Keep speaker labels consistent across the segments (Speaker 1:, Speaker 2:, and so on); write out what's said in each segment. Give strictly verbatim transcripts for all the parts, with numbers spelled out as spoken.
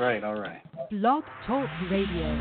Speaker 1: right, all right.
Speaker 2: Blog Talk Radio.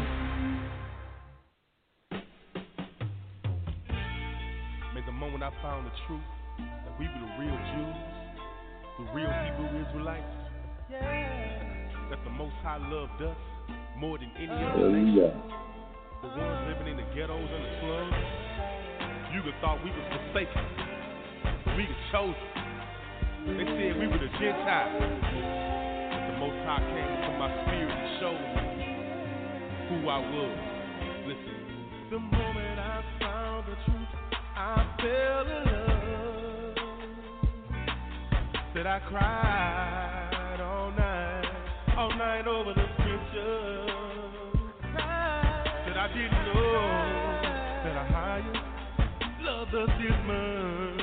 Speaker 3: May the moment I found the truth that we were the real Jews, the real Hebrew Israelites, that the Most High loved us more than any other nation, the ones living in the ghettos and the slums. You could thought we was forsaken, but we was chosen. They said we were the Gentiles, but the Most High came into my spirit and showed me who I was. Listen. The moment I found the truth, I fell in love. Said I cried all night, all night over the scriptures. Said I didn't know that a higher loved us this much.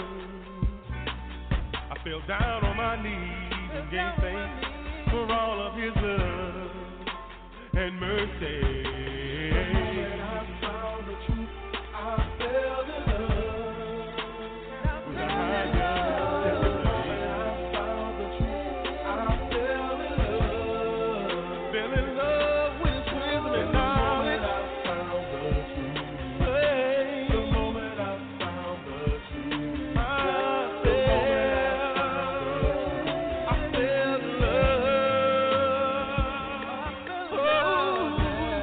Speaker 3: I fell down on my knees and gave thanks for all of His love and mercy. When I found the truth, I fell in love with a higher. When I found the truth, I fell in love. Fell in love with His wisdom and knowledge. I found the truth. Hey, the moment I found the truth, I fell. I fell in love. Oh,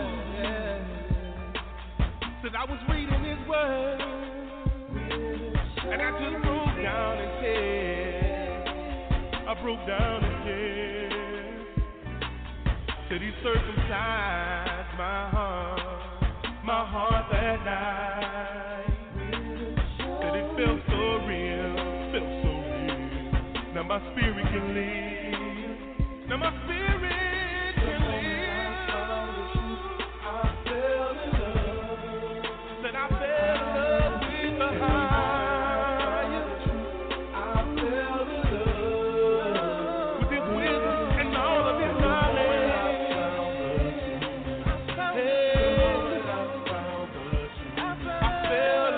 Speaker 3: yeah. Said I was reading His word, and I just broke down and said, I broke down and said, said He circumcised my heart, my heart that night. Said it felt so real, felt so real. Now my spirit can live. Now my spirit can live. I fell in love. Said I fell in love with the higher. I fell in love with His wisdom and all of His knowledge. Hey, I fell in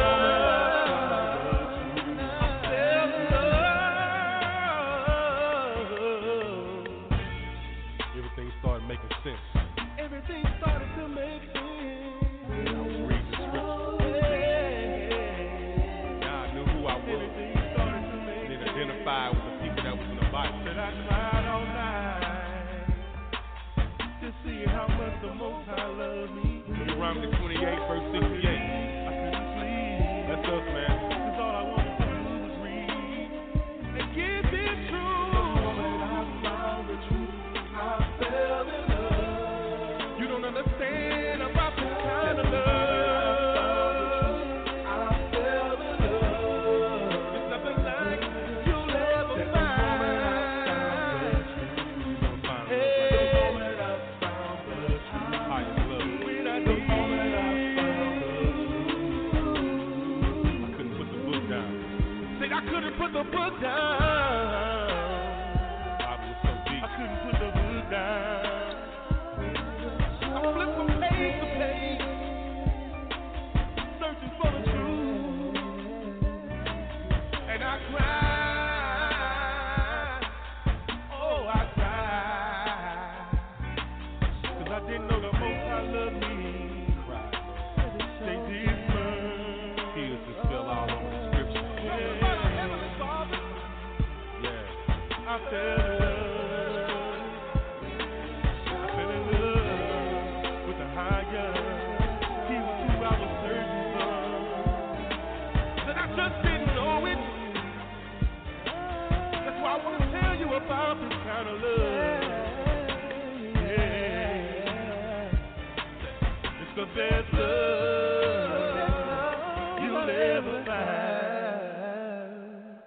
Speaker 3: love. Everything started making sense. Everything started to make sense. I was reading the scripture. God knew who I was. Everything started to make sense. And identified with the people that was in the Bible. Said I cried all night, just seeing how much the Most High loved me. Deuteronomy twenty-eight, verse sixty-eight. I couldn't sleep. That's us, man. Cause all I wanted to do was read and give it truth. The moment I found the truth, I fell in love. You don't understand about this kind of love. I fell in love. It's nothing like you'll ever find. Hey, the moment I found the truth, highest love. When I did, the moment I found the truth, I couldn't put the book down. Said I couldn't put the book down. The Bible was so deep. I couldn't put the book down. I flipped from page to page, searching for the truth, and I cried. Oh, I cried, 'cause I didn't know the Most High loved me. They did burn. Tears just fell all over the scripture. Yeah, I fell in love. I fell in love with the higher. He was who I was searching for. That I just didn't know it. That's why I want to tell you about this kind of love. Yeah, it's the best love you'll ever find.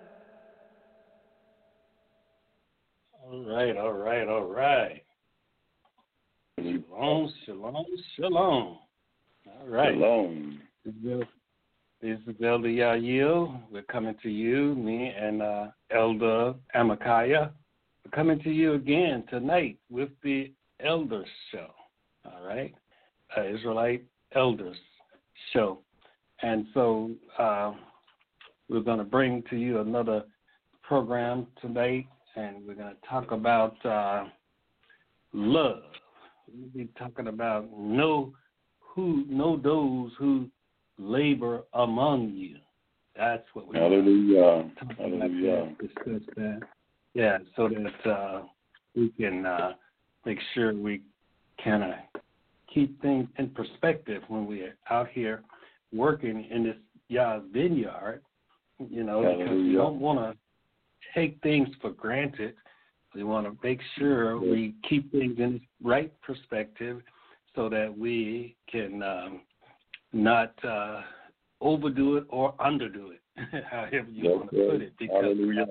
Speaker 1: All right, all right, all right. Shalom, shalom, shalom. All right.
Speaker 4: Shalom.
Speaker 1: This is, this is Elder Yael. We're coming to you, me and uh, Elder Amakiah. We're coming to you again tonight with the Elders Show. All right, uh, Israelite Elders Show. And so uh, we're going to bring to you another program tonight, and we're going to talk about uh, love. We'll be talking about know who know those who labor among you. That's what we
Speaker 4: Hallelujah.
Speaker 1: talking
Speaker 4: Hallelujah.
Speaker 1: about. Discuss that. Yeah, so that uh, we can uh, make sure we kind of keep things in perspective when we're out here working in this Yah's vineyard, you know,
Speaker 4: Hallelujah.
Speaker 1: because we don't want to take things for granted. We want to make sure we keep things in its right perspective so that we can um, not uh, overdo it or underdo it, however you
Speaker 4: That's
Speaker 1: want to
Speaker 4: right.
Speaker 1: put it. Because,
Speaker 4: Hallelujah.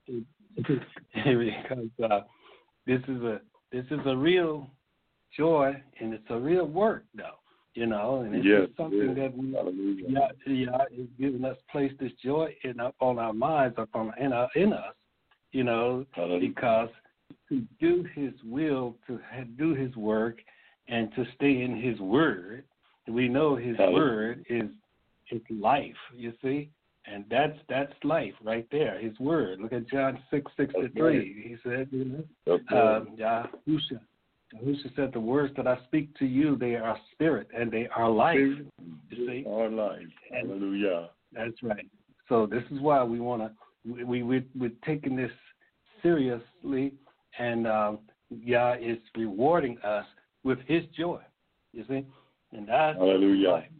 Speaker 1: because uh, this is a this is a real joy and it's a real work, though, you know, and it's
Speaker 4: yes,
Speaker 1: just something
Speaker 4: yes.
Speaker 1: that we
Speaker 4: Hallelujah.
Speaker 1: yeah, yeah, is giving us place this joy in on our minds or from in, our, in us, you know,
Speaker 4: Hallelujah.
Speaker 1: because to do His will, to do His work, and to stay in His Word, we know His
Speaker 4: Hallelujah.
Speaker 1: Word is is life. You see, and that's that's life right there. His Word. Look at John six sixty three. He said, you know, uh, Yahushua. Yahushua said, "The words that I speak to you, they are spirit and they are life." You see,
Speaker 4: our life. Hallelujah.
Speaker 1: That's right. So this is why we want to. We, we we we're taking this seriously, and um, Yah is rewarding us with His joy. You see, and that's
Speaker 4: Hallelujah.
Speaker 1: life.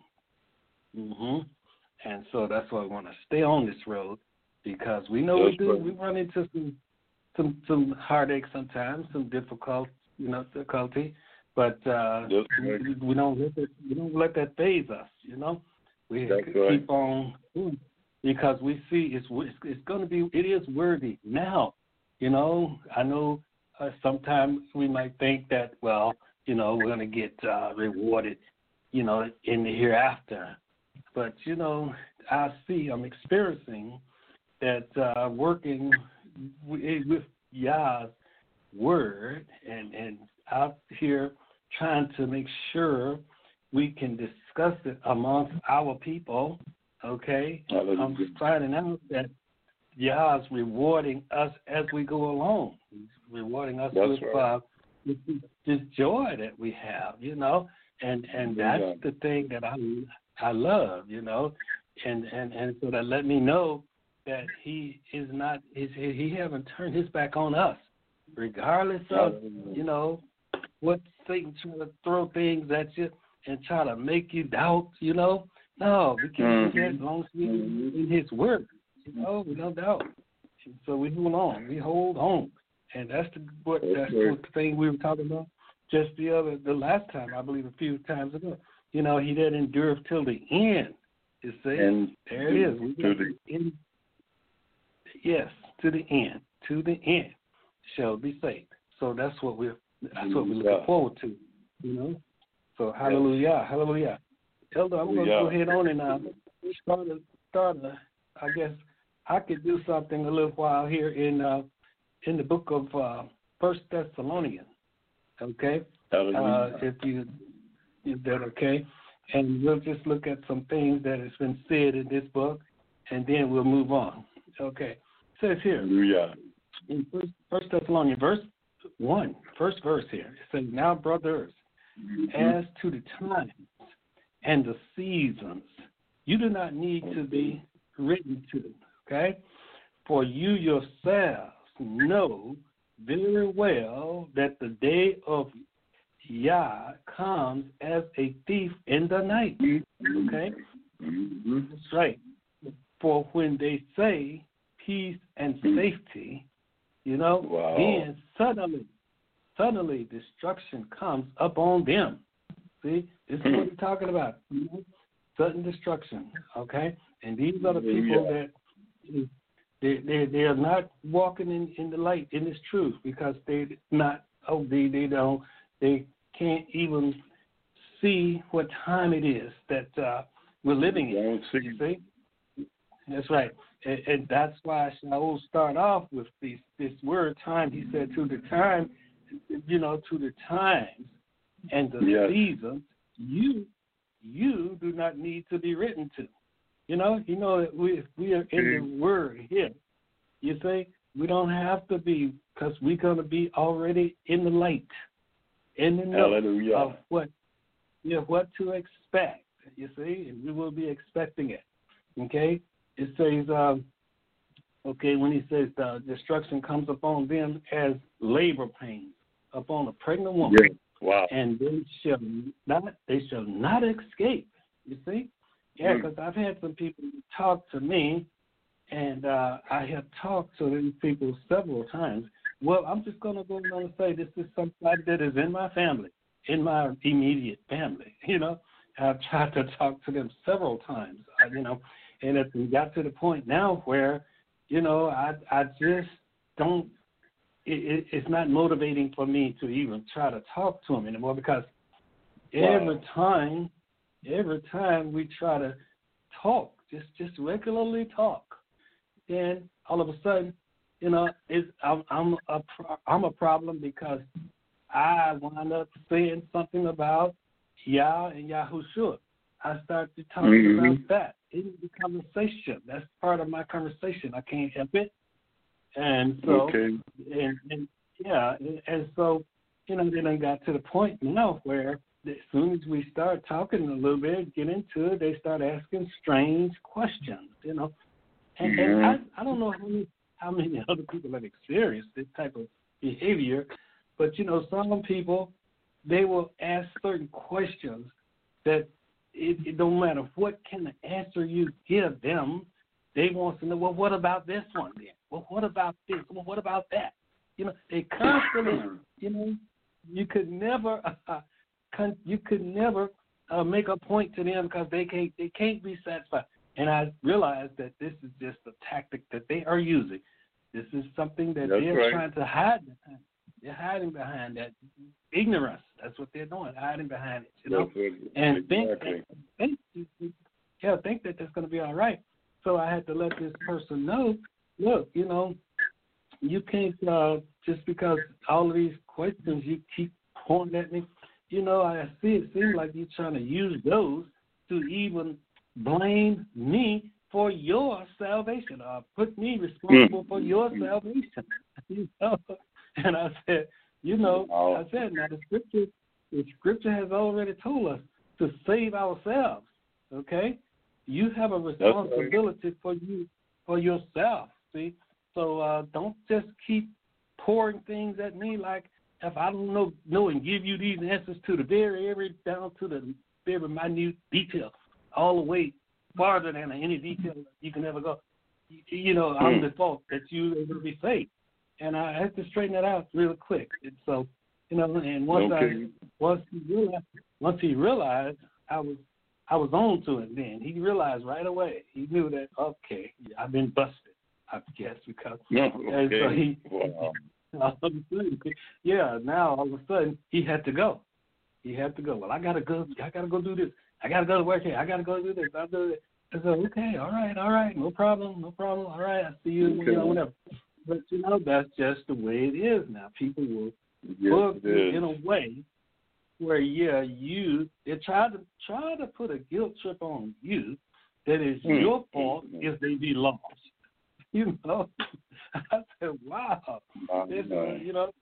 Speaker 1: Mhm. And so that's why we want to stay on this road, because we know
Speaker 4: That's
Speaker 1: we do.
Speaker 4: right.
Speaker 1: We run into some some some heartache sometimes, some difficult you know difficulty, but uh,
Speaker 4: That's
Speaker 1: we,
Speaker 4: right.
Speaker 1: we don't let that we don't let that phase us. You know, we
Speaker 4: That's
Speaker 1: keep
Speaker 4: right.
Speaker 1: on doing, because we see it's it's, it's going to be it is worthy now. You know, I know uh, sometimes we might think that, well, you know, we're going to get uh, rewarded, you know, in the hereafter. But, you know, I see, I'm experiencing that uh, working with, with Yah's word and, and out here trying to make sure we can discuss it amongst our people, okay?
Speaker 4: Hallelujah.
Speaker 1: I'm finding out that Yah's rewarding us as we go along. He's rewarding us
Speaker 4: That's
Speaker 1: with,
Speaker 4: right.
Speaker 1: uh, with this joy that we have, you know, and and that's
Speaker 4: Yeah.
Speaker 1: the thing that I I love, you know, and and and so that let me know that He is not is he, he haven't turned His back on us, regardless of
Speaker 4: Hallelujah.
Speaker 1: you know what Satan trying to throw things at you and try to make you doubt, you know. No, we can't do that as long as we
Speaker 4: Mhm.
Speaker 1: in His word. You know, we no doubt. And so we hold on. We hold on, and that's the what
Speaker 4: That's
Speaker 1: that's
Speaker 4: right.
Speaker 1: what the thing we were talking about just the other the last time, I believe, a few times ago. You know, He that endureth till the end. You see,
Speaker 4: And
Speaker 1: there it is. We
Speaker 4: to
Speaker 1: got
Speaker 4: the
Speaker 1: the end. Yes, to the end. To the end shall be saved. So that's what we're that's what we're looking
Speaker 4: Yeah.
Speaker 1: forward to. You know. So hallelujah, hallelujah. Elder, I'm going to go ahead on and uh, start a, start a, I guess I could do something a little while here in uh, in the book of uh, First Thessalonians. Okay,
Speaker 4: Hallelujah.
Speaker 1: uh, if you is that okay? And we'll just look at some things that has been said in this book, and then we'll move on. Okay, it says here
Speaker 4: Hallelujah.
Speaker 1: in First, First Thessalonians, verse one, first verse here. It says, "Now, brothers, as to the times and the seasons, you do not need to be written to, okay? For you yourselves know very well that the day of Yah comes as a thief in the night, okay?
Speaker 4: Mm-hmm.
Speaker 1: That's right. For when they say peace and safety, you know,
Speaker 4: Wow.
Speaker 1: then suddenly, suddenly destruction comes upon them." See, this is what he's talking about. You know? Sudden destruction, okay? And these are the people
Speaker 4: Yeah.
Speaker 1: that they they they are not walking in, in the light, in this truth, because they not oh they they don't they can't even see what time it is that uh, we're living in.
Speaker 4: Don't see.
Speaker 1: You see, that's right, and, and that's why Shaul start off with this this word time. He said to the time, you know, to the times and the
Speaker 4: Yes.
Speaker 1: seasons, you you do not need to be written to. You know, you know that we we are in the word here. You see, we don't have to be, because we're gonna be already in the light. in the know
Speaker 4: Hallelujah.
Speaker 1: of what, you know, what to expect. You see, and we will be expecting it. Okay? It says, um, okay, when he says the destruction comes upon them as labor pains upon a pregnant woman,
Speaker 4: Yeah. Wow.
Speaker 1: and they shall not, they shall not escape. You see? Yeah, because mm. I've had some people talk to me, and uh, I have talked to these people several times. Well, I'm just going to go on and say this is somebody that is in my family, in my immediate family. You know, I've tried to talk to them several times. You know, and it got to the point now where, you know, I I just don't. It, it's not motivating for me to even try to talk to them anymore because every wow. time, every time we try to talk, just just regularly talk, then all of a sudden, you know, it's, I'm I'm a I'm a problem because I wind up saying something about Yah and Yahushua. I start to talk mm-hmm. about that in the conversation. That's part of my conversation. I can't help it. And so,
Speaker 4: okay.
Speaker 1: and, and yeah, and, and so, you know, then I got to the point now where as soon as we start talking a little bit, get into it, they start asking strange questions, you know. And, mm-hmm. and I, I don't know how many, how many other people have experienced this type of behavior, but, you know, some people, they will ask certain questions that it, it don't matter what kind of answer you give them, they want to know, well, what about this one then? Well, what about this? Well, what about that? You know, they constantly, you know, you could never, uh, con- you could never uh, make a point to them because they can't, they can't be satisfied. And I realize that this is just a tactic that they are using. This is something that
Speaker 4: That's
Speaker 1: they're
Speaker 4: right.
Speaker 1: trying to hide behind. They're hiding behind that ignorance. That's what they're doing, hiding behind it. You know,
Speaker 4: That's
Speaker 1: and
Speaker 4: exactly.
Speaker 1: think, think, yeah, think that that's going to be all right. So I had to let this person know, look, you know, you can't, uh, just because all of these questions you keep pointing at me, you know, I see it seems like you're trying to use those to even blame me for your salvation, or put me responsible mm. for your salvation. You know? And I said, you know, oh. I said, now the scripture, the scripture has already told us to save ourselves, okay? You have a responsibility right. for you, for yourself, see? So uh, don't just keep pouring things at me like if I don't know, know and give you these answers to the very, every, down to the very minute detail, all the way farther than any detail you can ever go. You, you know, mm. I'm the fault that you are going to be saved. And I had to straighten that out real quick. And so, you know, and once okay. I, once he realized, once he realized I was, I was on to it then. He realized right away. He knew that, okay, I've been busted, I guess, because.
Speaker 4: No, okay.
Speaker 1: And so he,
Speaker 4: wow.
Speaker 1: all of a sudden, yeah, now all of a sudden he had to go. He had to go. Well, I got to go. I got to go do this. I got to go to work here. I got to go do this. I do this. I said, okay, all right, all right, no problem, no problem. All right, I'll see you, okay. you know, whatever. But, you know, that's just the way it is now. People will yes, book you in a way where, yeah, you, they try to try to put a guilt trip on you that is mm. your fault mm. if they be lost. You know? I said, wow. Oh, this, uh, you know,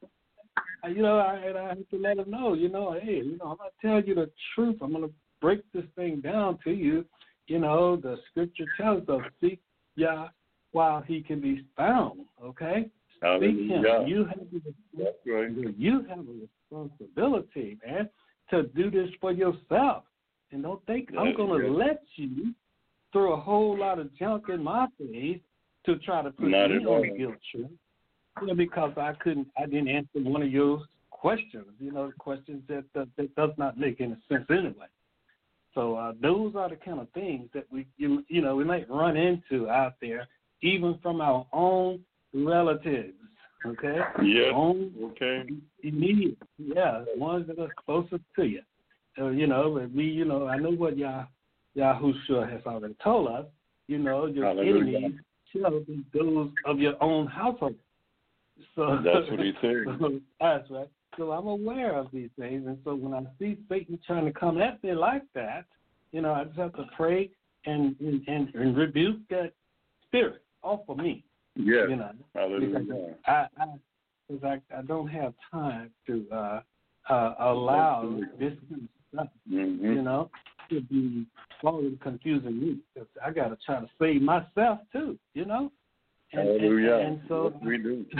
Speaker 1: you know, I, and I have to let them know, you know, hey, you know, I'm going to tell you the truth. I'm going to break this thing down to you. You know, the scripture tells us, seek Yah while he can be found, okay? Seek him. You have, a, right. you have a responsibility, man, to do this for yourself. And don't think That's I'm going to let you throw a whole lot of junk in my face to try to put Not me on a guilt trip. You know, because I couldn't, I didn't answer one of your questions, you know, questions that, that, that does not make any sense anyway. So uh, those are the kind of things that we, you, you know, we might run into out there, even from our own relatives, okay?
Speaker 4: Yeah,
Speaker 1: own
Speaker 4: okay.
Speaker 1: Immediate, yeah, ones that are closest to you. So, you know, we, you know, I know what Yah, Yahushua has already told us, you know, your
Speaker 4: Hallelujah.
Speaker 1: enemies shall be those of your own household. So
Speaker 4: that's what he said.
Speaker 1: So, that's right. So I'm aware of these things, and so when I see Satan trying to come at me like that, you know, I just have to pray and and, and, and rebuke that spirit off of me.
Speaker 4: Yeah.
Speaker 1: You know,
Speaker 4: Hallelujah.
Speaker 1: I, I, I, I, I don't have time to uh, uh, allow this stuff,
Speaker 4: Mm-hmm.
Speaker 1: you know, to be falling confusing me. 'Cause I got to try to save myself too, you know. And,
Speaker 4: Hallelujah.
Speaker 1: And, and so
Speaker 4: yes, we do.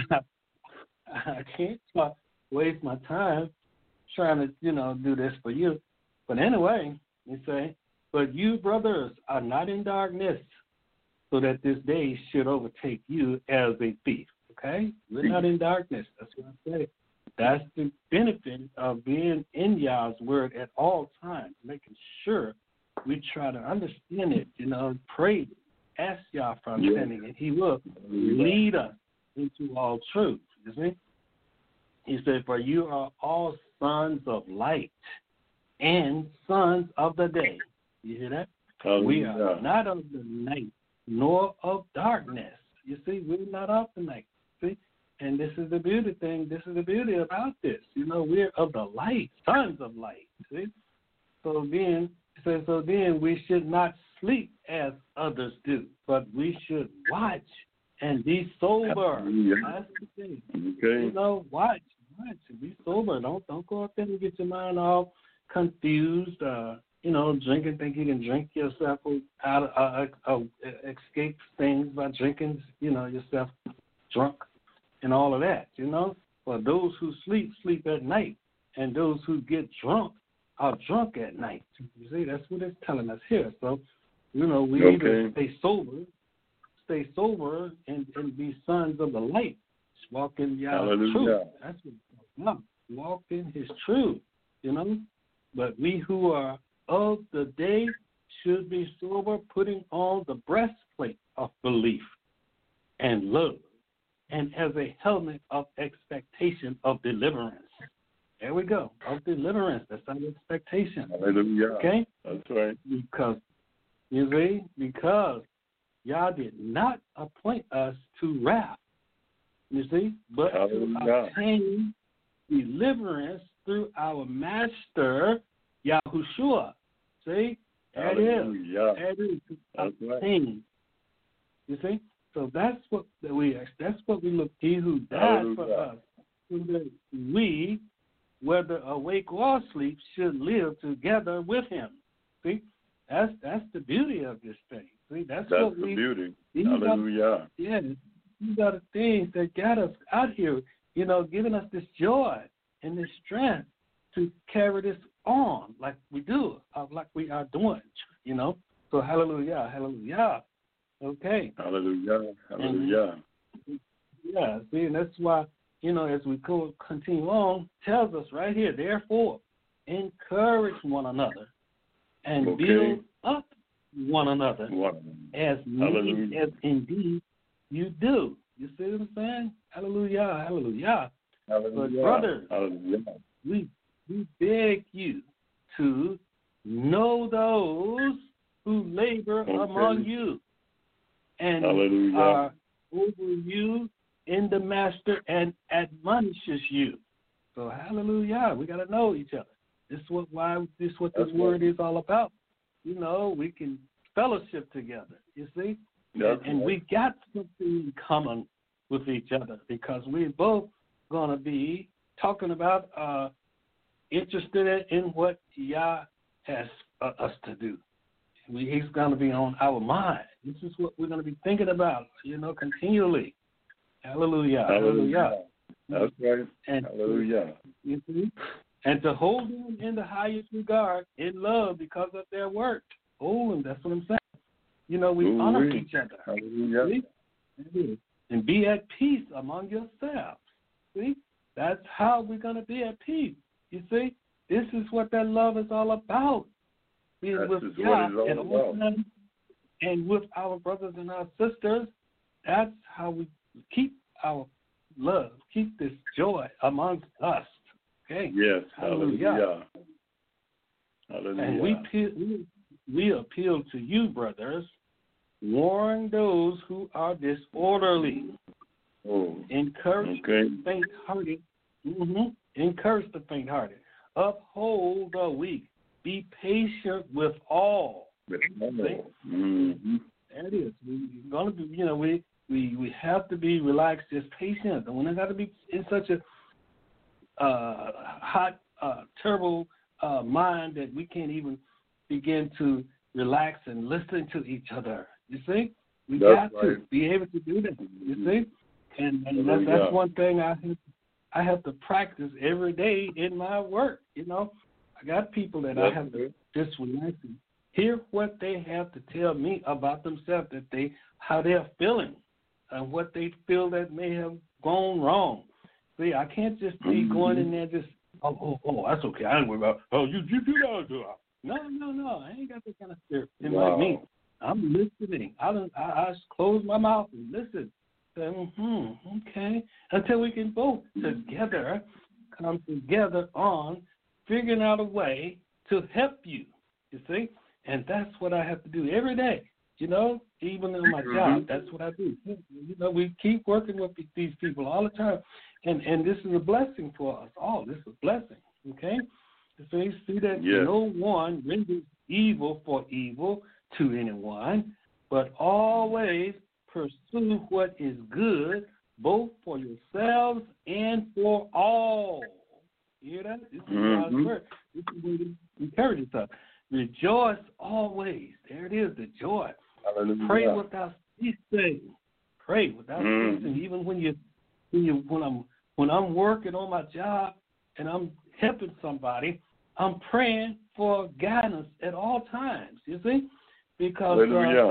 Speaker 1: I can't uh, waste my time trying to, you know, do this for you. But anyway, you say, but you, brothers, are not in darkness, so that this day should overtake you as a thief. Okay? We're not in darkness. That's what I say. That's the benefit of being in Yah's word at all times, making sure we try to understand it, you know, pray, ask Yah for understanding, and He will lead us into all truth. You see? He said, for you are all sons of light and sons of the day. You hear that?
Speaker 4: Hallelujah.
Speaker 1: We are not of the night nor of darkness. You see, we're not of the night. See? And this is the beauty thing. This is the beauty about this. You know, we're of the light, sons of light. See? So then, so, so then we should not sleep as others do, but we should watch and be sober.
Speaker 4: Hallelujah.
Speaker 1: That's the thing.
Speaker 4: Okay.
Speaker 1: You know, watch, watch, and be sober. Don't don't go up there and get your mind all confused. Uh, you know, drinking, think you can drink yourself out of, uh, uh, uh, escape things by drinking, you know, yourself drunk and all of that, you know. For those who sleep, sleep at night, and those who get drunk are drunk at night. You see, that's what it's telling us here. So, you know, we need to
Speaker 4: Okay.
Speaker 1: stay sober, stay sober, and, and be sons of the light. Walk in Yah's
Speaker 4: Hallelujah.
Speaker 1: truth. That's what it's about. Walk in His truth, you know. But we who are of the day should be sober, putting on the breastplate of belief and love, and as a helmet of expectation of deliverance. There we go. Of deliverance. That's our expectation.
Speaker 4: Hallelujah.
Speaker 1: Okay?
Speaker 4: That's right.
Speaker 1: Because, you see, because Yah did not appoint us to wrath, you see, but
Speaker 4: Hallelujah.
Speaker 1: to obtain deliverance through our Master, Yahushua. See? That is.
Speaker 4: Hallelujah.
Speaker 1: That is to
Speaker 4: That's right.
Speaker 1: obtain. You see? So that's what we that's what we look. He who died
Speaker 4: Hallelujah.
Speaker 1: for us, so that we, whether awake or asleep, should live together with Him. See, that's that's the beauty of this thing. See, that's,
Speaker 4: That's
Speaker 1: what
Speaker 4: the
Speaker 1: we.
Speaker 4: beauty.
Speaker 1: These are,
Speaker 4: Hallelujah.
Speaker 1: yeah, these are the things that got us out here. You know, giving us this joy and this strength to carry this on like we do, uh, like we are doing. You know, so hallelujah, hallelujah. Okay.
Speaker 4: Hallelujah. Hallelujah.
Speaker 1: Yeah, see, and that's why, you know, as we go, continue on, tells us right here, therefore, encourage one another and
Speaker 4: Okay.
Speaker 1: build up one another
Speaker 4: Wow.
Speaker 1: as many
Speaker 4: Hallelujah.
Speaker 1: as indeed you do. You see what I'm saying? Hallelujah, hallelujah.
Speaker 4: Hallelujah.
Speaker 1: brothers,
Speaker 4: Hallelujah.
Speaker 1: We, we beg you to know those who labor
Speaker 4: Okay.
Speaker 1: among you and
Speaker 4: Hallelujah.
Speaker 1: are over you in the master and admonishes you. So hallelujah, we got to know each other. This is what why this is what this
Speaker 4: That's
Speaker 1: word
Speaker 4: right.
Speaker 1: is all about. You know, we can fellowship together. You see,
Speaker 4: That's
Speaker 1: and, and
Speaker 4: right.
Speaker 1: we got something in common with each other because we're both going to be talking about uh, interested in what Yah has uh, us to do. We, he's going to be on our mind. This is what we're going to be thinking about, you know, continually. Hallelujah. Hallelujah.
Speaker 4: That's right.
Speaker 1: And,
Speaker 4: Hallelujah.
Speaker 1: you see? And to hold them in the highest regard in love because of their work. Hold them, that's what I'm saying. You know, we
Speaker 4: Ooh,
Speaker 1: honor
Speaker 4: we.
Speaker 1: each other.
Speaker 4: Hallelujah.
Speaker 1: See? And be at peace among yourselves. See? That's how we're going to be at peace. You see? This is what that love is all about. Being
Speaker 4: This
Speaker 1: with
Speaker 4: is
Speaker 1: Yah
Speaker 4: what it's
Speaker 1: at
Speaker 4: all
Speaker 1: all
Speaker 4: about.
Speaker 1: times and with our brothers and our sisters. That's how we keep our love, keep this joy amongst us. Okay?
Speaker 4: Yes.
Speaker 1: Hallelujah.
Speaker 4: Hallelujah. Hallelujah.
Speaker 1: And we, appeal, we, we appeal to you, brothers, warn those who are disorderly.
Speaker 4: Oh.
Speaker 1: Encourage
Speaker 4: Okay.
Speaker 1: the faint-hearted. Mm-hmm. Encourage the faint-hearted. Uphold the weak. Be patient with all.
Speaker 4: Mm-hmm.
Speaker 1: That is. We're gonna be. You know, we we we have to be relaxed, just patient, and we're not got to be in such a uh, hot uh, terrible uh, mind that we can't even begin to relax and listen to each other. You see? We
Speaker 4: That's
Speaker 1: got to
Speaker 4: right.
Speaker 1: be able to do that. You see? And, and that,
Speaker 4: Yeah.
Speaker 1: that's one thing I have, I have to practice every day in my work. You know, I got people that
Speaker 4: That's
Speaker 1: I have to
Speaker 4: good.
Speaker 1: just relax and hear what they have to tell me about themselves, that they how they're feeling and what they feel that may have gone wrong. See, I can't just be
Speaker 4: Mm-hmm.
Speaker 1: going in there just, oh, oh, oh, that's okay. I ain't worried about, oh, you, you do that. Do that. No, no, no. I ain't got that kind of spirit. And
Speaker 4: Wow.
Speaker 1: like me, I'm listening. I, don't, I, I just close my mouth and listen. Say, mm-hmm, okay. Until we can both together come together on figuring out a way to help you, you see? And that's what I have to do every day. You know, even in my
Speaker 4: Mm-hmm.
Speaker 1: job, that's what I do. You know, we keep working with these people all the time. And and this is a blessing for us all. This is a blessing, okay? So you see that
Speaker 4: Yes.
Speaker 1: no one renders evil for evil to anyone, but always pursue what is good, both for yourselves and for all. You hear that? This is
Speaker 4: Mm-hmm.
Speaker 1: God's word. This is what it encourages us. Rejoice always. There it is, the joy.
Speaker 4: Hallelujah.
Speaker 1: Pray without ceasing. Pray without
Speaker 4: Mm.
Speaker 1: ceasing. Even when you, when you, when I'm, when I'm working on my job and I'm helping somebody, I'm praying for guidance at all times. You see, because
Speaker 4: Hallelujah.
Speaker 1: uh,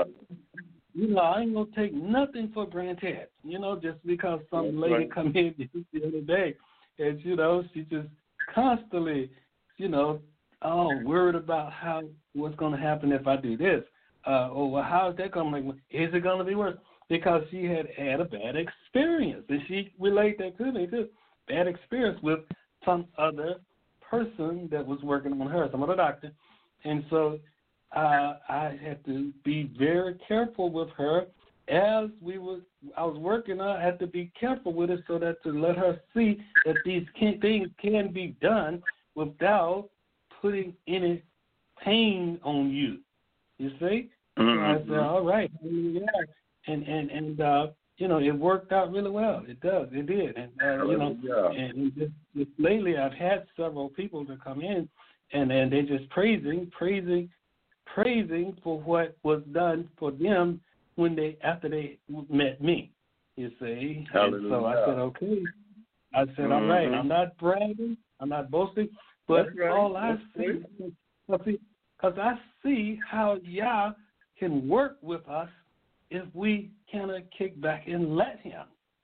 Speaker 1: you know I ain't gonna take nothing for granted. You know, just because some
Speaker 4: That's
Speaker 1: lady
Speaker 4: right.
Speaker 1: come in the other day, and you know she just constantly, you know, oh worried about how what's gonna happen if I do this. Uh, or well, how is that going to make me? Is it going to be worse? Because she had had a bad experience, and she relayed that to me too. Bad experience with some other person that was working on her, some other doctor, and so uh, I had to be very careful with her as we were. I was working. I had to be careful with it so that to let her see that these can, things can be done without putting any pain on you. You see?
Speaker 4: Mm-hmm.
Speaker 1: So I said, all right, yeah. And, and, and uh, you know, it worked out really well. It does. It did. And, uh, you know,
Speaker 4: Hallelujah.
Speaker 1: and, and just, just lately I've had several people to come in, and, and they're just praising, praising, praising for what was done for them when they, after they met me, you see.
Speaker 4: Hallelujah.
Speaker 1: And so I said, okay. I said,
Speaker 4: Mm-hmm.
Speaker 1: all right, I'm not bragging. I'm not boasting. But
Speaker 4: That's right.
Speaker 1: all I
Speaker 4: That's
Speaker 1: see, because I see how Yah can work with us if we kind of kick back and let him.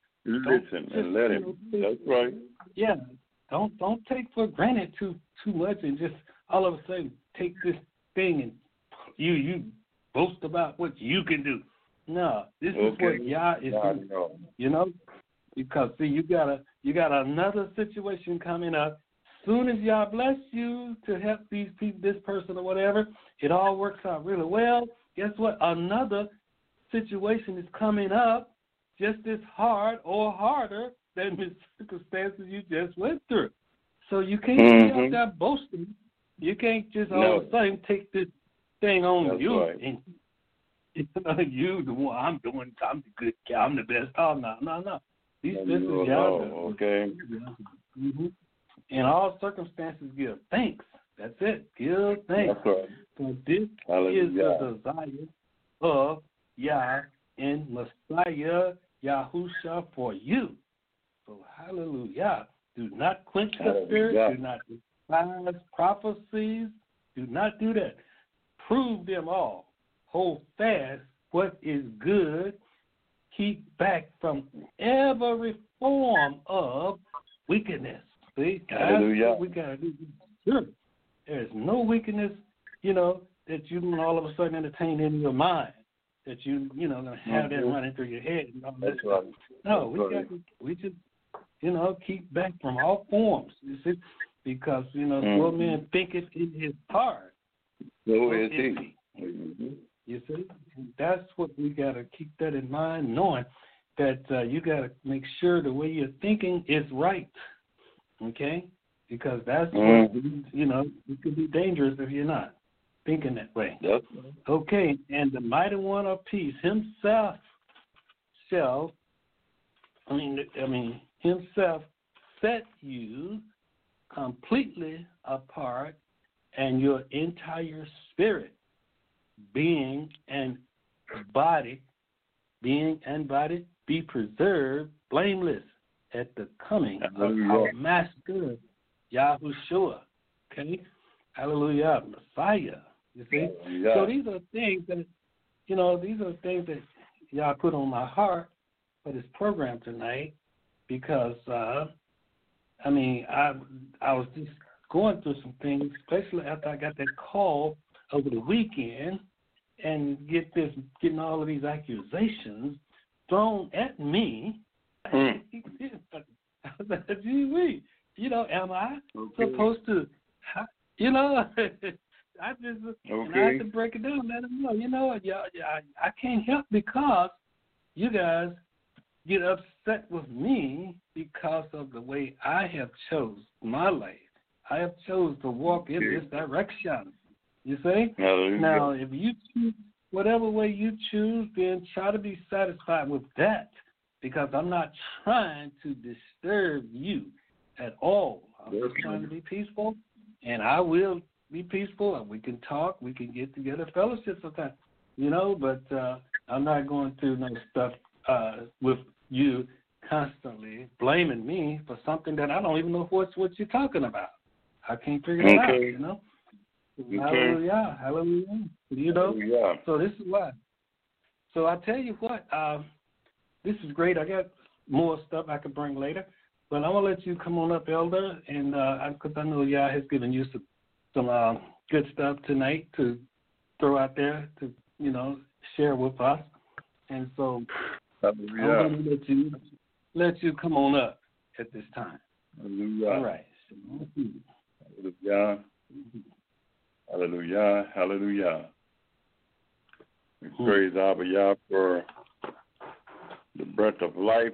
Speaker 4: Listen and let him. That's right.
Speaker 1: Yeah. Don't don't take for granted too too much and just all of a sudden take this thing and you you boast about what you can do. No, this
Speaker 4: Okay.
Speaker 1: is what Yah is
Speaker 4: No,
Speaker 1: doing.
Speaker 4: no.
Speaker 1: You know, because see, you got a you got another situation coming up. Soon as Yah bless you to help these people, this person or whatever, it all works out really well. Guess what? Another situation is coming up just as hard or harder than the circumstances you just went through. So you can't
Speaker 4: Mm-hmm.
Speaker 1: be out there boasting. You can't just all
Speaker 4: No.
Speaker 1: of a sudden take this thing on
Speaker 4: That's
Speaker 1: you
Speaker 4: right.
Speaker 1: and you know, you the one I'm doing. I'm the good guy. I'm the best. Oh no, no, no. These
Speaker 4: No,
Speaker 1: this
Speaker 4: no,
Speaker 1: is Yah.
Speaker 4: no. Okay.
Speaker 1: Mm-hmm. In all circumstances, give thanks. That's it. Give thanks.
Speaker 4: That's right.
Speaker 1: For this
Speaker 4: Hallelujah.
Speaker 1: is the desire of Yah and Messiah Yahusha for you. So hallelujah. Do not quench the
Speaker 4: Hallelujah.
Speaker 1: spirit. Do not despise prophecies. Do not do that. Prove them all. Hold fast what is good. Keep back from every form of wickedness. See,
Speaker 4: Hallelujah.
Speaker 1: that's what we got to do. Sure. There's no wickedness, you know, that you can all of a sudden entertain in your mind, that you, you know, going to have
Speaker 4: Mm-hmm.
Speaker 1: that running through your head. And all
Speaker 4: That's
Speaker 1: that.
Speaker 4: right.
Speaker 1: No, we
Speaker 4: That's
Speaker 1: got
Speaker 4: right.
Speaker 1: to, we just, you know, keep back from all forms, you see, because, you know,
Speaker 4: Mm-hmm.
Speaker 1: what man thinketh in his heart,
Speaker 4: So
Speaker 1: so
Speaker 4: is
Speaker 1: is
Speaker 4: he.
Speaker 1: he.
Speaker 4: Mm-hmm.
Speaker 1: You see, and that's what we got to keep that in mind, knowing that uh, you got to make sure the way you're thinking is right, okay? Because that's
Speaker 4: Mm-hmm.
Speaker 1: what, you know, it could be dangerous if you're not thinking that way.
Speaker 4: That's right.
Speaker 1: Okay, and the mighty one of peace himself shall, I mean, I mean, himself set you completely apart, and your entire spirit, being and body, being and body, be preserved blameless at the coming Hallelujah. Of our Master, Yahushua. Okay? Hallelujah, Messiah. You see? Yeah. So these are things that, you know, these are things that y'all put on my heart for this program tonight because, uh, I mean, I I was just going through some things, especially after I got that call over the weekend and get this, getting all of these accusations thrown at me. Mm. I was like, gee whiz, you know, am I okay. supposed to, you know, I just, okay. and I have to break it down, let them know, you know what, y'all, I, I can't help because you guys get upset with me because of the way I have chose my life. I have chose to walk okay. in this direction. You see? Hallelujah. Now, if you choose whatever way you choose, then try to be satisfied with that because I'm not trying to disturb you at all. I'm just trying to be peaceful, and I will be peaceful, and we can talk, we can get together, fellowship sometimes, you know, but uh, I'm not going through no stuff uh, with you constantly blaming me for something that I don't even know what's what you're talking about. I can't figure it okay. out, you know. Okay. Hallelujah, hallelujah. You know, hallelujah. So this is why. So I tell you what, uh, this is great. I got more stuff I could bring later, but I'm gonna let you come on up, Elder, and because uh, I know Yah has given you some some uh, good stuff tonight to throw out there to you know share with us, and so hallelujah. I'm gonna let you let you come on up at this time.
Speaker 4: Hallelujah.
Speaker 1: All right.
Speaker 4: Hallelujah. Hallelujah. Hallelujah. We mm-hmm. praise Abba Yah for the breath of life.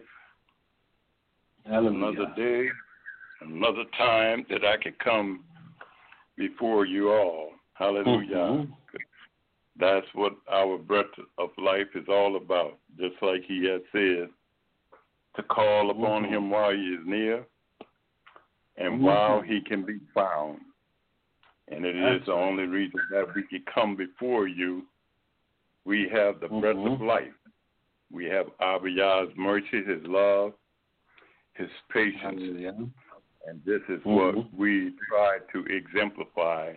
Speaker 4: Hallelujah. Another day, another time that I can come before you all. Hallelujah. Mm-hmm. That's what our breath of life is all about. Just like he had said, to call upon mm-hmm. him while he is near and mm-hmm. while he can be found. And it That's is the right. only reason that we can come before you. We have the mm-hmm. breath of life. We have Abba Yah's mercy, his love, his patience. Hallelujah. And this is mm-hmm. what we try to exemplify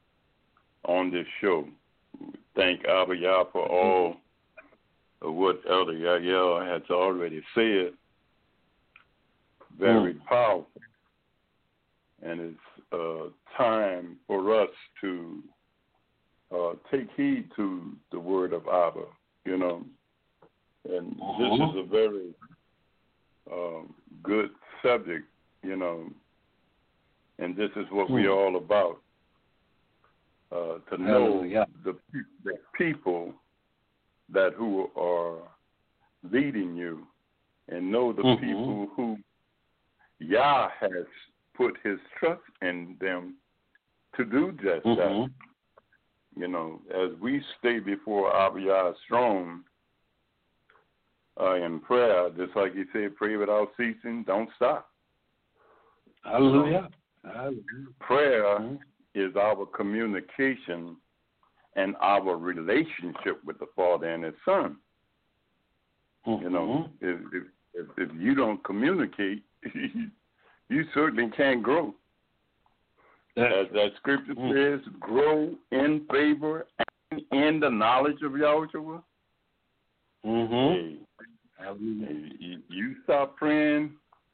Speaker 4: on this show. Thank Abba Yah for all of what Elder Yael has already said. Very mm. powerful. And it's uh, time for us to uh, take heed to the word of Abba, you know. And uh-huh. this is a very um, good subject, you know, and this is what mm. we're all about, uh, to know yeah. the, the people that who are leading you and know the mm-hmm. people who Yah has put his trust in them to do just mm-hmm. that. You know, as we stay before Abba Yah's throne uh, in prayer, just like he said, pray without ceasing, don't stop.
Speaker 1: Hallelujah.
Speaker 4: You know, Hallelujah. Prayer mm-hmm. is our communication and our relationship with the Father and his Son. Mm-hmm. You know, if, if, if you don't communicate, you certainly can't grow. As that scripture mm-hmm. says, grow in favor and in the knowledge of Yahushua.
Speaker 1: Mm-hmm.
Speaker 4: Hey, hey, you stop praying,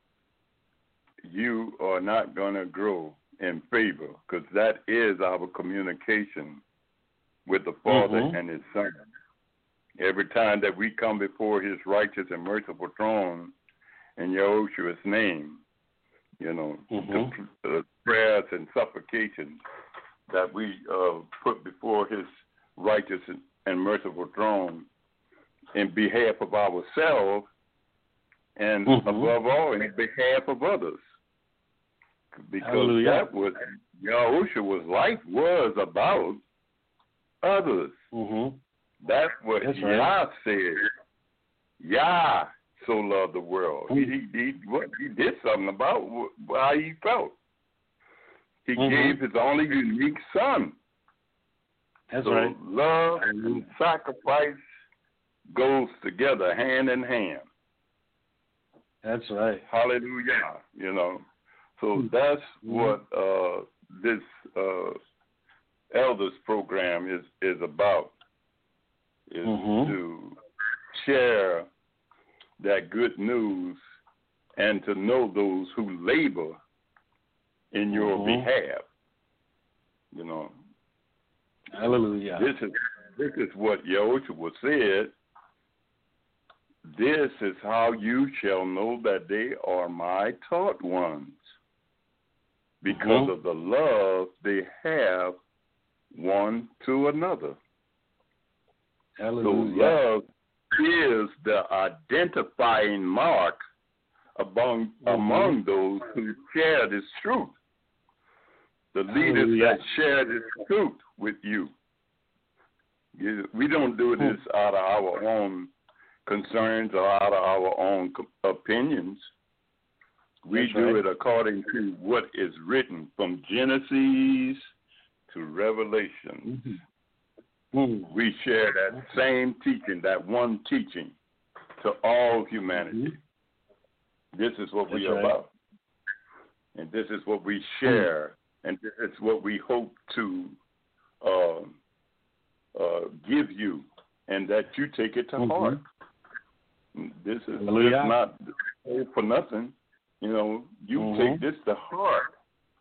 Speaker 4: you are not going to grow in favor, because that is our communication with the Father mm-hmm. and his Son. Every time that we come before his righteous and merciful throne in Yahushua's name, you know, mm-hmm. the uh, prayers and supplications that we uh, put before his righteous and merciful throne in behalf of ourselves and mm-hmm. above all in behalf of others. Because Hallelujah. That was, Yahushua's life was about others.
Speaker 1: Mm-hmm.
Speaker 4: That's what That's Yah right. said. Yah so loved the world. He, he, he, what, he did something about how he felt. He
Speaker 1: mm-hmm.
Speaker 4: gave his only unique son.
Speaker 1: That's
Speaker 4: so
Speaker 1: right.
Speaker 4: Love and sacrifice goes together hand in hand.
Speaker 1: That's right.
Speaker 4: Hallelujah. You know, so that's mm-hmm. what uh, this uh, elders program is, is about, is mm-hmm. to share that good news and to know those who labor in your mm-hmm. behalf. You know.
Speaker 1: Hallelujah.
Speaker 4: This is this is what Yahushua said. This is how you shall know that they are my taught ones, because mm-hmm. of the love they have one to another.
Speaker 1: Hallelujah.
Speaker 4: So love is the identifying mark among mm-hmm. among those who share this truth. The leaders Hallelujah. That share this truth with you. We don't do this out of our own concerns or out of our own opinions. We That's do right. it according to what is written from Genesis to Revelation. Mm-hmm. Mm-hmm. We share that same teaching, that one teaching, to all humanity. Mm-hmm. This is what That's we are right. about. And this is what we share. Mm-hmm. And this is what we hope to uh, uh, give you, and that you take it to mm-hmm. heart. This is just not for nothing. You know, you mm-hmm. take this to heart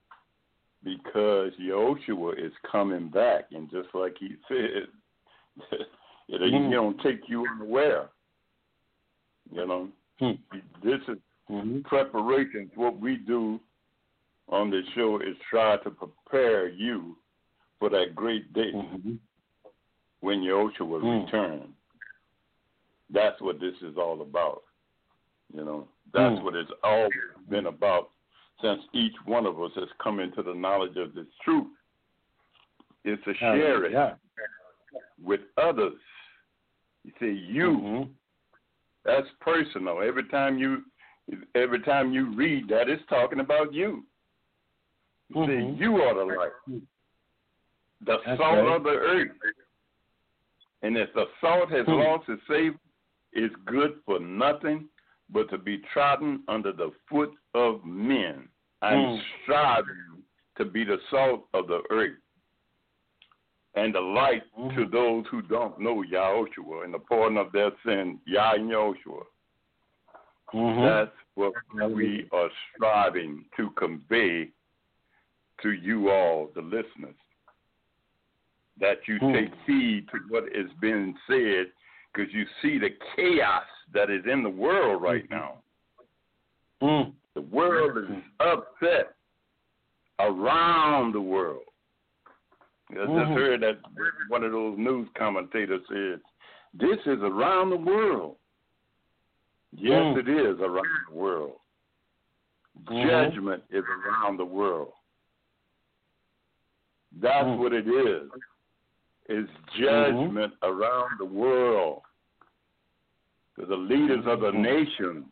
Speaker 4: because Yahushua is coming back. And just like he said, it, mm-hmm. he don't take you unaware. You know, mm-hmm. this is mm-hmm. preparations. What we do on this show is try to prepare you for that great day mm-hmm. when Yahushua will mm-hmm. return. That's what this is all about. You know, that's mm. what it's always been about since each one of us has come into the knowledge of this truth. It's to share it yeah. with others. You say you. Mm-hmm. That's personal. Every time you, every time you read that, it's talking about you. You mm-hmm. say you are the light, the that's salt right. of the earth. And if the salt has mm. lost its savor, it's good for nothing but to be trodden under the foot of men. I'm mm. striving to be the salt of the earth and the light mm. to those who don't know Yahushua and the pardon of their sin, Yah and Yahushua. Mm-hmm. That's what we are striving to convey to you all, the listeners, that you mm. take heed to what is being said, because you see the chaos that is in the world right now. Mm. The world is upset around the world. I just mm-hmm. heard that one of those news commentators said, this is around the world. Yes, mm. it is around the world. Mm-hmm. Judgment is around the world. That's mm. what it is. Is judgment mm-hmm. around the world. The leaders of the nations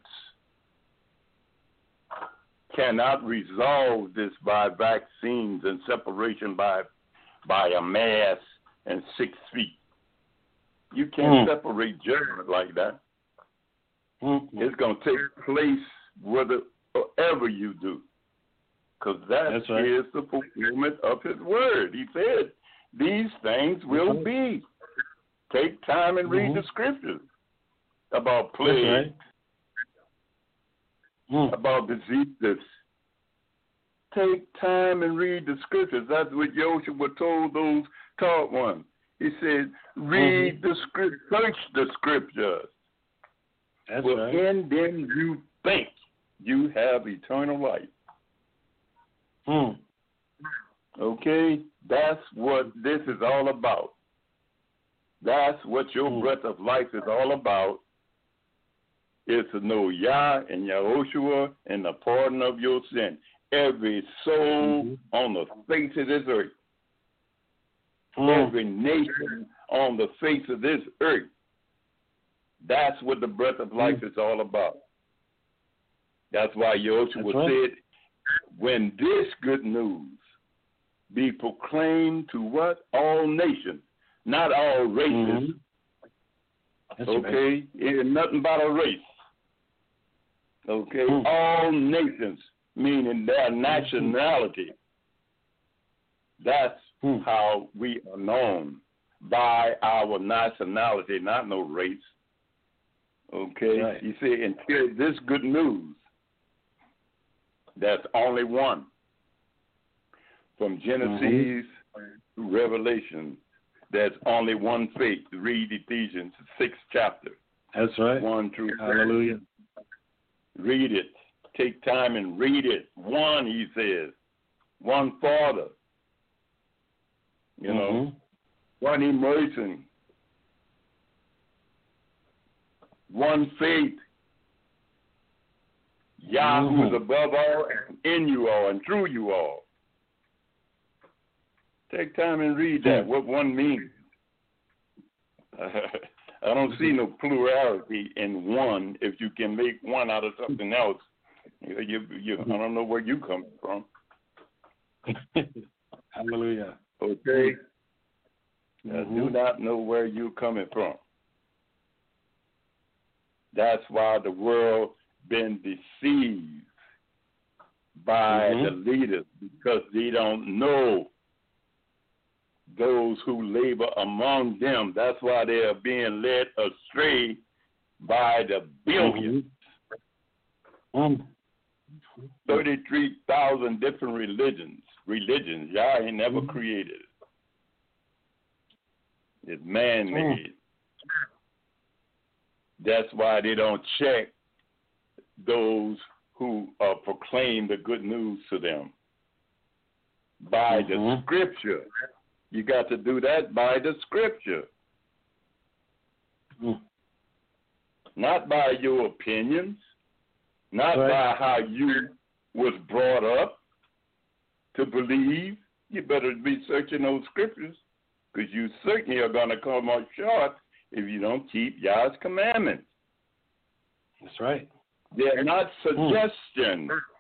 Speaker 4: cannot resolve this by vaccines and separation by by a mask and six feet. You can't mm. separate judgment like that. Mm-hmm. It's going to take place whatever you do, because that That's right. is the fulfillment of his word. He said, these things will be. Take time and read mm-hmm. the scriptures about plagues, right. mm. about diseases. Take time and read the scriptures. That's what Yahushua told those taught ones. He said, read mm-hmm. the script, search the scriptures. That's For right. in them you think you have eternal life. Mm. Okay? That's what this is all about. That's what your mm. breath of life is all about, is to know Yah and Yahushua and the pardon of your sin. Every soul mm-hmm. on the face of this earth, mm. every nation on the face of this earth, that's what the breath of life mm. is all about. That's why Yahushua right. said, when this good news be proclaimed to what? All nations, not all races.
Speaker 1: Mm-hmm. That's
Speaker 4: okay?
Speaker 1: right.
Speaker 4: It is nothing but a race. Okay?
Speaker 1: Mm.
Speaker 4: All nations, meaning their nationality. That's
Speaker 1: mm.
Speaker 4: how we are known, by our nationality, not no race. Okay?
Speaker 1: Right.
Speaker 4: You see, until this good news, there's only one. From Genesis mm-hmm. to Revelation, there's only one faith. Read Ephesians, sixth chapter.
Speaker 1: That's right.
Speaker 4: One through
Speaker 1: Hallelujah.
Speaker 4: Read it. Take time and read it. One, he says. One Father. You know,
Speaker 1: mm-hmm.
Speaker 4: one immersion. One faith. Yah
Speaker 1: mm-hmm.
Speaker 4: who is above all and in you all and through you all. Take time and read that, what one means. Uh, I don't see no plurality in one. If you can make one out of something else, you, you, you, I don't know where you come from.
Speaker 1: Hallelujah.
Speaker 4: Okay?
Speaker 1: Mm-hmm.
Speaker 4: I do not know where you're coming from. That's why the world been deceived by mm-hmm. the leaders, because they don't know those who labor among them. That's why they are being led astray by the billions.
Speaker 1: Mm-hmm.
Speaker 4: thirty-three thousand different religions. Religions. Y'all ain't never mm-hmm. created it. It's man-made. Mm-hmm. That's why they don't check those who uh, proclaim the good news to them. By mm-hmm. the scripture. You got to do that by the scripture.
Speaker 1: Mm.
Speaker 4: Not by your opinions. Not
Speaker 1: right.
Speaker 4: by how you was brought up to believe. You better be searching those scriptures, because you certainly are going to come up short if you don't keep Yah's commandments.
Speaker 1: That's right.
Speaker 4: They're not suggestions. Mm.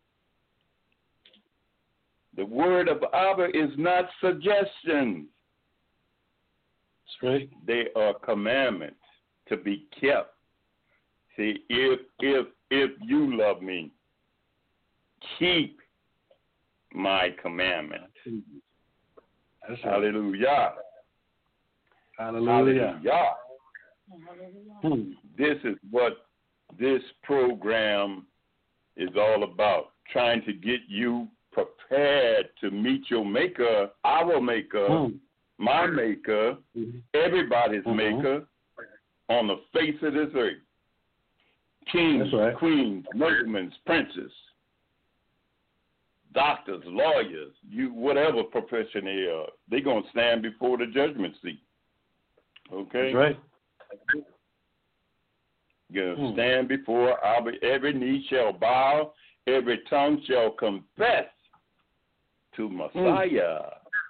Speaker 4: The word of Abba is not suggestions.
Speaker 1: That's right.
Speaker 4: They are commandments to be kept. See, if if if you love me, keep my commandments.
Speaker 1: That's right.
Speaker 4: Hallelujah.
Speaker 1: Hallelujah.
Speaker 4: Hallelujah. Hmm. This is what this program is all about, trying to get you prepared to meet your maker, our maker, mm. my maker, mm-hmm. everybody's mm-hmm. maker on the face of this earth. Kings, right. queens, noblemen, princes, doctors, lawyers, you whatever profession they are, they're going to stand before the judgment seat. Okay?
Speaker 1: That's right.
Speaker 4: You're going to mm. stand before our, every knee shall bow, every tongue shall confess to Messiah. Mm.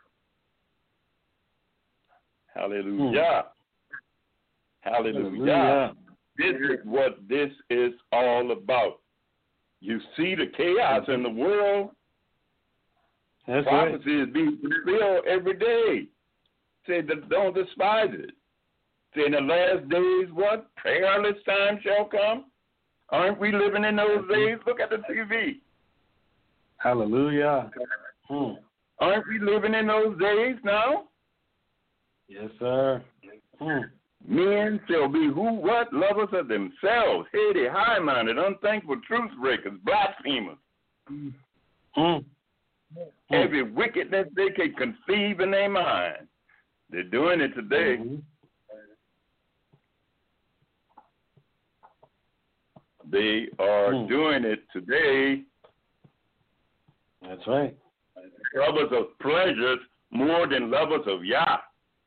Speaker 4: Hallelujah. Mm. Hallelujah. Hallelujah. This is what this is all about. You see the chaos in the world.
Speaker 1: That's
Speaker 4: Prophecy
Speaker 1: right.
Speaker 4: is being fulfilled every day. Say, don't despise it. Say, in the last days, what? Perilous time shall come. Aren't we living in those days? Look at the T V.
Speaker 1: Hallelujah. Hmm.
Speaker 4: Aren't we living in those days now?
Speaker 1: Yes, sir. Hmm.
Speaker 4: Men shall be who, what? Lovers of themselves, heady, high-minded, unthankful, truth breakers, blasphemers.
Speaker 1: Hmm. Hmm.
Speaker 4: Every wickedness they can conceive in their mind. They're doing it today. Mm-hmm. They are hmm. doing it today.
Speaker 1: That's right.
Speaker 4: Lovers of pleasures more than lovers of Yah.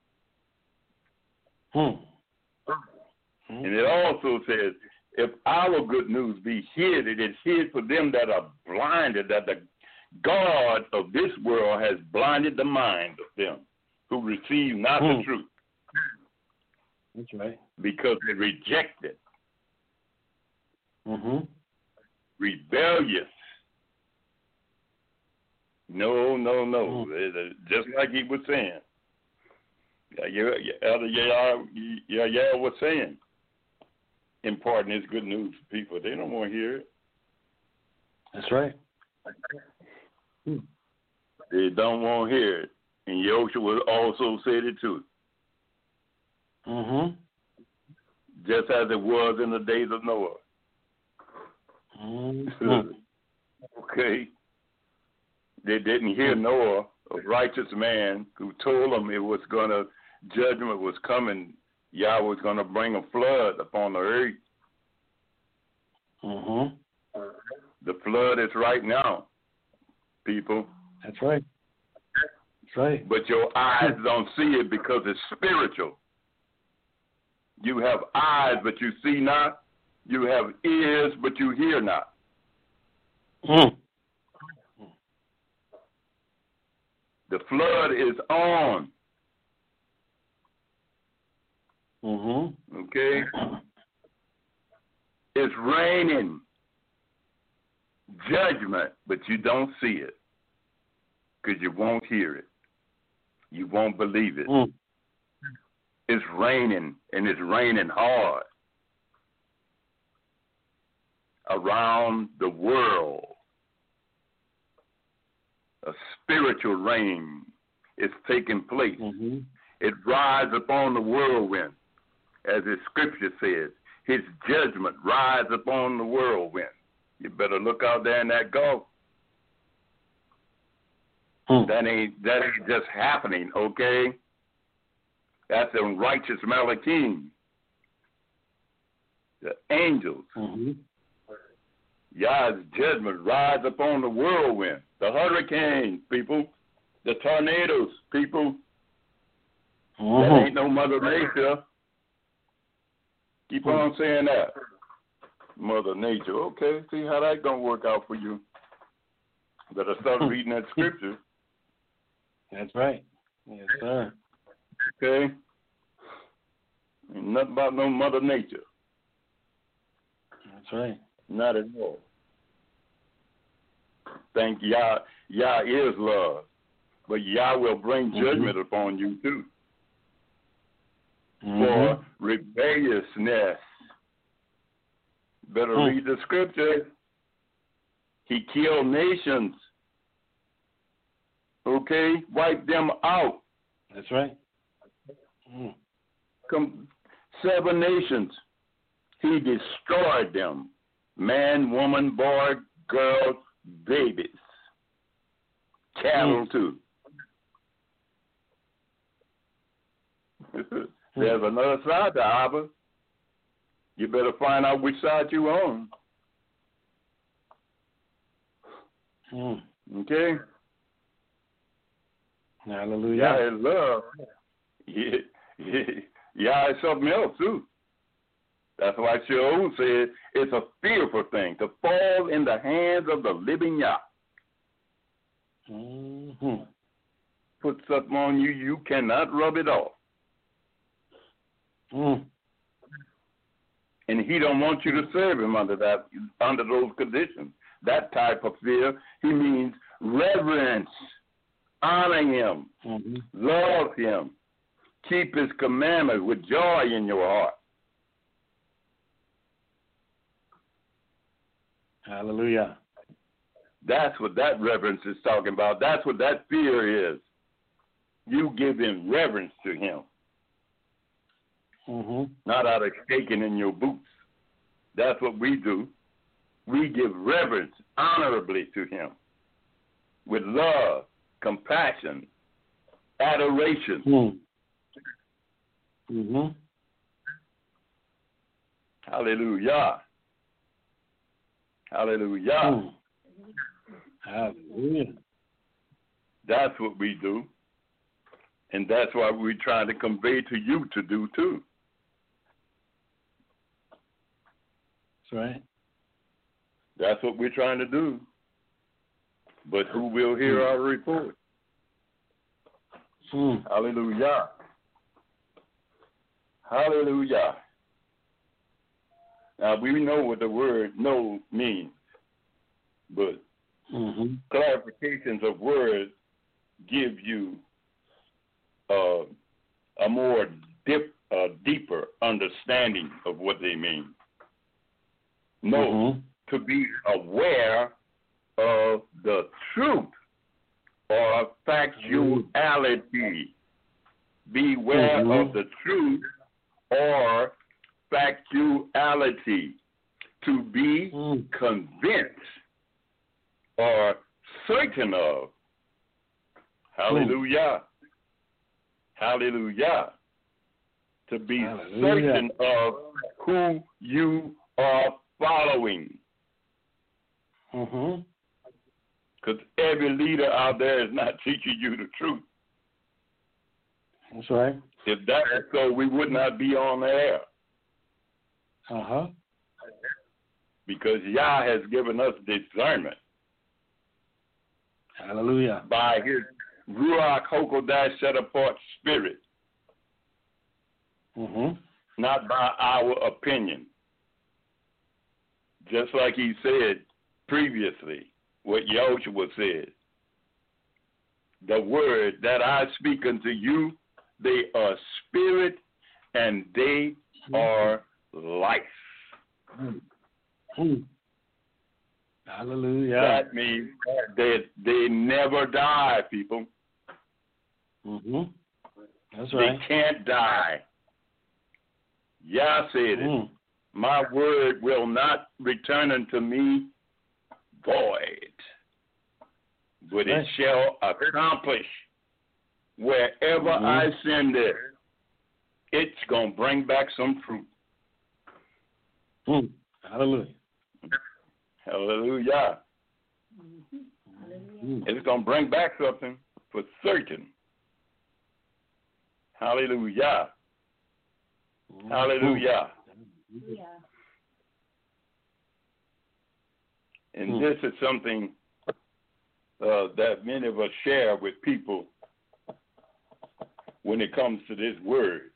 Speaker 1: Hmm.
Speaker 4: And it also says, if our good news be hid, it is hid for them that are blinded, that the God of this world has blinded the mind of them who receive not
Speaker 1: hmm.
Speaker 4: the truth.
Speaker 1: That's right.
Speaker 4: Because they reject it.
Speaker 1: Mm-hmm.
Speaker 4: Rebellious. No, no, no. Mm. Just like he was saying. Yeah, yeah, yeah, yeah, yeah, was saying. Imparting his good news to people. They don't want to hear it.
Speaker 1: That's right.
Speaker 4: They don't want to hear it. And Yosha was also said it too.
Speaker 1: Mm-hmm.
Speaker 4: Just as it was in the days of Noah.
Speaker 1: Mm-hmm.
Speaker 4: Okay. They didn't hear Noah, a righteous man, who told them it was going to, judgment was coming. Yah was going to bring a flood upon the earth.
Speaker 1: Mm-hmm.
Speaker 4: The flood is right now, people.
Speaker 1: That's right. That's right.
Speaker 4: But your eyes don't see it because it's spiritual. You have eyes, but you see not. You have ears, but you hear not.
Speaker 1: Mm.
Speaker 4: The flood is on.
Speaker 1: Mm-hmm.
Speaker 4: Okay? It's raining judgment, but you don't see it because you won't hear it. You won't believe it.
Speaker 1: Mm.
Speaker 4: It's raining, and it's raining hard around the world. A spiritual rain is taking place.
Speaker 1: Mm-hmm.
Speaker 4: It rides upon the whirlwind, as the scripture says. His judgment rides upon the whirlwind. You better look out there in that Gulf.
Speaker 1: Mm.
Speaker 4: That ain't that ain't just happening, okay? That's the righteous Malachim. The angels.
Speaker 1: Mm-hmm.
Speaker 4: Yah's judgment rides upon the whirlwind, the hurricanes, people, the tornadoes, people.
Speaker 1: Mm-hmm.
Speaker 4: That ain't no Mother Nature. Keep on saying that. Mother Nature. Okay, see how that's going to work out for you. Better start reading that scripture.
Speaker 1: That's right. Yes, sir.
Speaker 4: Okay? Ain't nothing about no Mother Nature.
Speaker 1: That's right.
Speaker 4: Not at all. Thank Yah. Yah is love. But Yah will bring judgment mm-hmm. upon you too.
Speaker 1: Mm-hmm.
Speaker 4: For rebelliousness. Better mm. read the scripture. He killed nations. Okay? Wipe them out.
Speaker 1: That's right. Mm.
Speaker 4: Come, seven nations. He destroyed them. Man, woman, boy, girl, babies. Cattle, mm. too. There's another side to Abba. You better find out which side you're on.
Speaker 1: Mm.
Speaker 4: Okay?
Speaker 1: Hallelujah.
Speaker 4: Yah is love. Yeah, yeah, Yah is something else, too. That's why Shaul said it's a fearful thing to fall in the hands of the living Yah.
Speaker 1: Mm-hmm.
Speaker 4: Put something on you, you cannot rub it off.
Speaker 1: Mm.
Speaker 4: And he don't want you to serve him under that, under those conditions. That type of fear, he means reverence, honor him,
Speaker 1: mm-hmm.
Speaker 4: love him, keep his commandments with joy in your heart.
Speaker 1: Hallelujah.
Speaker 4: That's what that reverence is talking about. That's what that fear is. You give him reverence to him.
Speaker 1: Mm-hmm.
Speaker 4: Not out of shaking in your boots. That's what we do. We give reverence honorably to him with love, compassion, adoration.
Speaker 1: Mm. Mm-hmm.
Speaker 4: Hallelujah. Hallelujah.
Speaker 1: Mm. Hallelujah.
Speaker 4: That's what we do. And that's what we're trying to convey to you to do too.
Speaker 1: That's right.
Speaker 4: That's what we're trying to do. But who will hear our report?
Speaker 1: Mm.
Speaker 4: Hallelujah. Hallelujah. Now, we know what the word no means, but
Speaker 1: Mm-hmm.
Speaker 4: clarifications of words give you uh, a more dip, uh, deeper understanding of what they mean. No,
Speaker 1: Mm-hmm.
Speaker 4: to be aware of the truth or factuality. Beware
Speaker 1: Mhm.
Speaker 4: of the truth or factuality. To be
Speaker 1: Mm.
Speaker 4: convinced or certain of. Hallelujah. Hallelujah. To be
Speaker 1: Hallelujah.
Speaker 4: certain of who you are following.
Speaker 1: Mm-hmm.
Speaker 4: Because every leader out there is not teaching you the truth.
Speaker 1: That's right.
Speaker 4: If that is so, we would not be on the air.
Speaker 1: Uh-huh.
Speaker 4: Because Yah has given us discernment
Speaker 1: Hallelujah.
Speaker 4: by his Ruach HaKodesh set apart spirit,
Speaker 1: Mm-hmm.
Speaker 4: not by our opinion. Just like he said previously, what Yahushua said. The word that I speak unto you, they are spirit and they are life.
Speaker 1: Mm. Hallelujah.
Speaker 4: That means that they never die, people.
Speaker 1: Mm-hmm. That's
Speaker 4: They
Speaker 1: right.
Speaker 4: can't die. Yah said it.
Speaker 1: Mm.
Speaker 4: My word will not return unto me void, but it
Speaker 1: Right.
Speaker 4: shall accomplish wherever
Speaker 1: Mhm.
Speaker 4: I send it. It's going to bring back some fruit.
Speaker 1: Mm. Hallelujah.
Speaker 4: Hallelujah.
Speaker 1: Mm.
Speaker 4: It's going to bring back something for certain. Hallelujah.
Speaker 1: Mm.
Speaker 4: Hallelujah.
Speaker 5: Yeah.
Speaker 4: And
Speaker 1: Hmm.
Speaker 4: this is something uh, that many of us share with people when it comes to this word.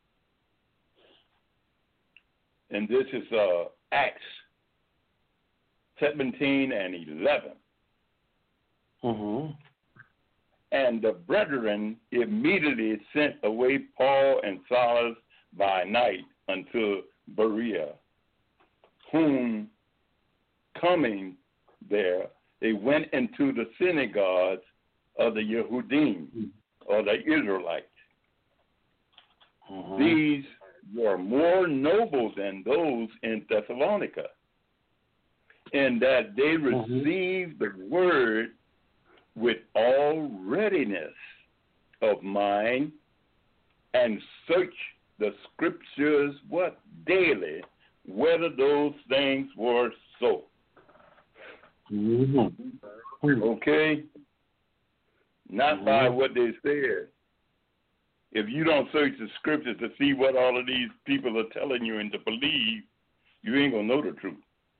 Speaker 4: And this is uh, Acts seventeen and eleven.
Speaker 1: Mm-hmm.
Speaker 4: And the brethren immediately sent away Paul and Silas by night unto Berea, whom coming there, they went into the synagogues of the Yehudim, or the Israelites.
Speaker 1: Mm-hmm.
Speaker 4: These were more noble than those in Thessalonica, in that they received the word with all readiness of mind and search the scriptures, what, daily, whether those things were so.
Speaker 1: Mm-hmm.
Speaker 4: Okay? Not
Speaker 1: Mhm.
Speaker 4: by what they said. If you don't search the scriptures to see what all of these people are telling you and to believe, you ain't going to know the truth.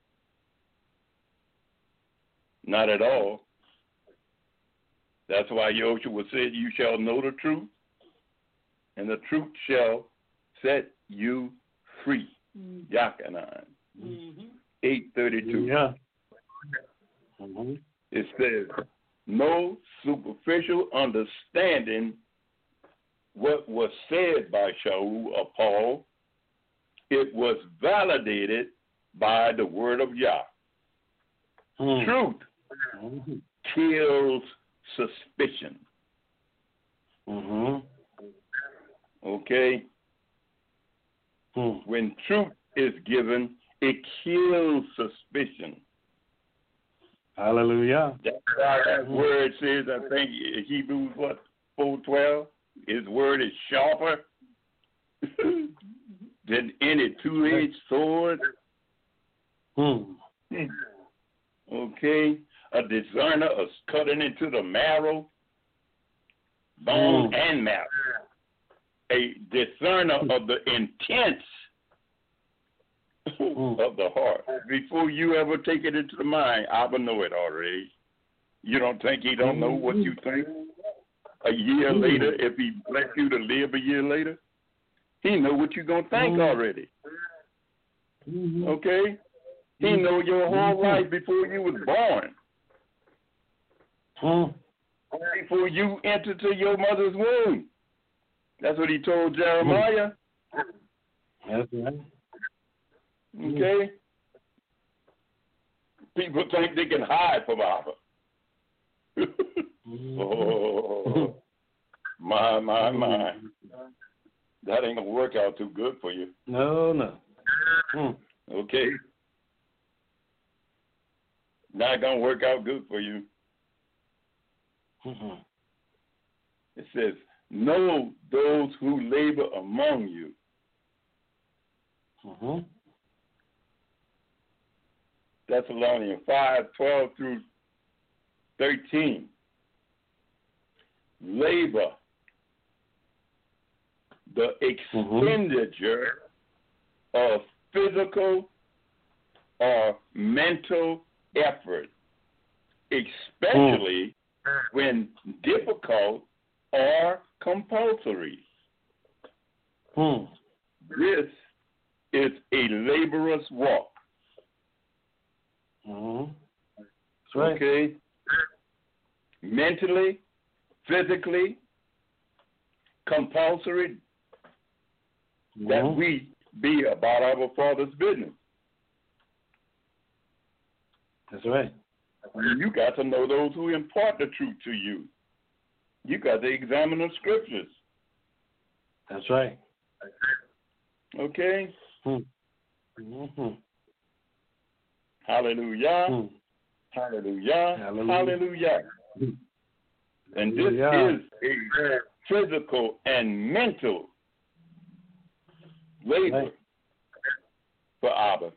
Speaker 4: Not at all. That's why Yahushua said, you shall know the truth, and the truth shall set you free.
Speaker 5: Mm-hmm.
Speaker 4: Yakanan,
Speaker 5: Mm-hmm.
Speaker 4: eight thirty-two.
Speaker 1: Yeah. Mm-hmm.
Speaker 4: It says, no superficial understanding what was said by Shaul or Paul. It was validated by the word of Yah.
Speaker 1: Mm.
Speaker 4: Truth
Speaker 1: Mm-hmm.
Speaker 4: kills suspicion.
Speaker 1: Mm-hmm.
Speaker 4: Okay?
Speaker 1: Mm.
Speaker 4: When truth is given, it kills suspicion.
Speaker 1: Hallelujah.
Speaker 4: That's why that word says, I think Hebrews, what, four twelve? His word is sharper than any two-edged sword.
Speaker 1: Mm.
Speaker 4: Okay? A discerner of cutting into the marrow, bone
Speaker 1: Mm.
Speaker 4: and marrow. A discerner of the intents
Speaker 1: Mm.
Speaker 4: of the heart. Before you ever take it into the mind, I will know it already. You don't think he don't know what you think? A year
Speaker 1: Mm.
Speaker 4: later, if he bless you to live a year later, he know what you're going to think
Speaker 1: Mm.
Speaker 4: already.
Speaker 1: Mm-hmm.
Speaker 4: Okay? He know your whole life before you was born.
Speaker 1: Hmm.
Speaker 4: before you enter to your mother's womb. That's what he told Jeremiah.
Speaker 1: That's right.
Speaker 4: Okay? People think they can hide from Abba. Oh, my, my, my. That ain't going to work out too good for you.
Speaker 1: No, no. Hmm.
Speaker 4: Okay? Not going to work out good for you.
Speaker 1: Mm-hmm.
Speaker 4: It says, know those who labor among you.
Speaker 1: Mm-hmm.
Speaker 4: Thessalonians five, twelve through thirteen. Labor, the expenditure mm-hmm. of physical or mental effort, especially mm. when difficult or compulsory.
Speaker 1: Mm.
Speaker 4: This is a laborer's walk.
Speaker 1: Mm-hmm. That's right.
Speaker 4: Okay? Mentally, physically, compulsory, mm-hmm. that we be about our Father's business.
Speaker 1: That's right.
Speaker 4: You got to know those who impart the truth to you. You got to examine the scriptures.
Speaker 1: That's right.
Speaker 4: Okay?
Speaker 1: Mm-hmm.
Speaker 4: Hallelujah.
Speaker 1: Mm.
Speaker 4: Hallelujah.
Speaker 1: Hallelujah.
Speaker 4: Hallelujah.
Speaker 1: Mm.
Speaker 4: And this
Speaker 1: Hallelujah.
Speaker 4: is a physical and mental labor
Speaker 1: right.
Speaker 4: for Abba.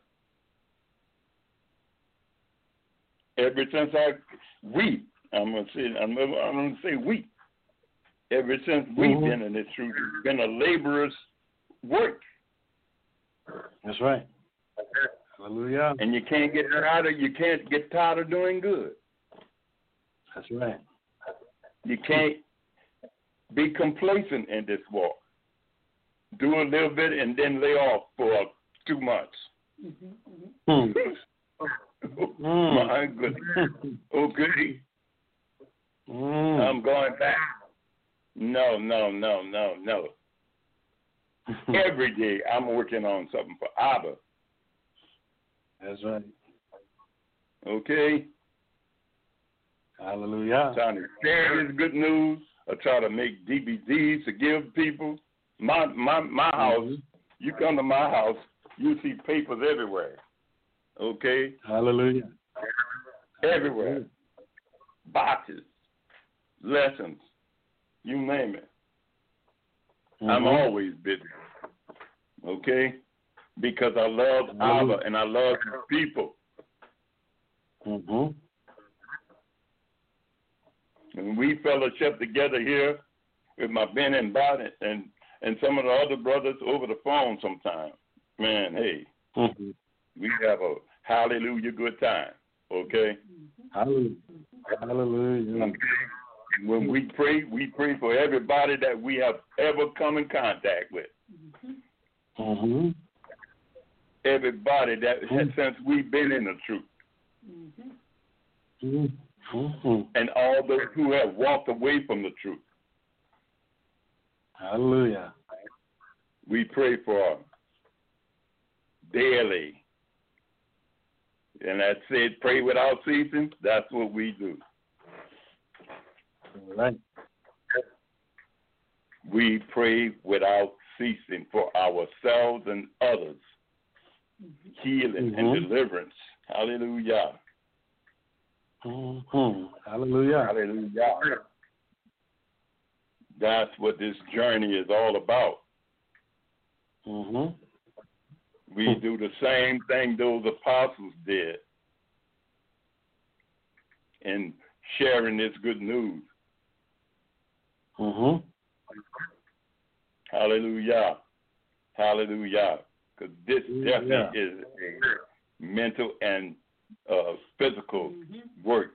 Speaker 4: Ever since I, we, I'm going to say, I'm, I'm going to say we. Ever since we've
Speaker 1: mm-hmm.
Speaker 4: been in this truth, it's been a laborer's work.
Speaker 1: That's right. Hallelujah.
Speaker 4: And you can't get tired of, you can't get tired of doing good.
Speaker 1: That's right.
Speaker 4: You can't be complacent in this walk. Do a little bit and then lay off for two months.
Speaker 1: Mm-hmm. Mm-hmm.
Speaker 4: Oh, my goodness. Okay.
Speaker 1: Mm.
Speaker 4: I'm going back. No, no, no, no, no. Every day I'm working on something for Abba.
Speaker 1: That's right.
Speaker 4: Okay?
Speaker 1: Hallelujah.
Speaker 4: I'm trying to share this good news. I try to make D V Ds to give people. My my my house, mm-hmm. you come to my house, you see papers everywhere. Okay?
Speaker 1: Hallelujah.
Speaker 4: Everywhere.
Speaker 1: Hallelujah.
Speaker 4: Boxes, lessons, you name it. Mm-hmm. I'm always busy. Okay? Because I love Abba and I love his people.
Speaker 1: Mm-hmm.
Speaker 4: And we fellowship together here with my Ben and Bonnet and, and some of the other brothers over the phone sometimes. Man, hey,
Speaker 1: mm-hmm.
Speaker 4: we have a hallelujah good time. Okay?
Speaker 1: Hallelujah. Hallelujah.
Speaker 4: Okay. And when we pray, we pray for everybody that we have ever come in contact with.
Speaker 1: Mm-hmm.
Speaker 4: Everybody that mm-hmm. since we've been in the truth.
Speaker 1: Mm-hmm. Mm-hmm.
Speaker 4: And all those who have walked away from the truth.
Speaker 1: Hallelujah.
Speaker 4: We pray for daily. And that said, pray without ceasing. That's what we do.
Speaker 1: All right.
Speaker 4: We pray without ceasing for ourselves and others. Mm-hmm. Healing mm-hmm. and deliverance. Hallelujah.
Speaker 1: Mm-hmm. Hallelujah.
Speaker 4: Hallelujah. That's what this journey is all about.
Speaker 1: Mm-hmm.
Speaker 4: We mm-hmm. do the same thing those apostles did in sharing this good news.
Speaker 1: Mm-hmm.
Speaker 4: Hallelujah. Hallelujah. Because this
Speaker 1: yeah.
Speaker 4: definitely is a mental and uh, physical mm-hmm. work.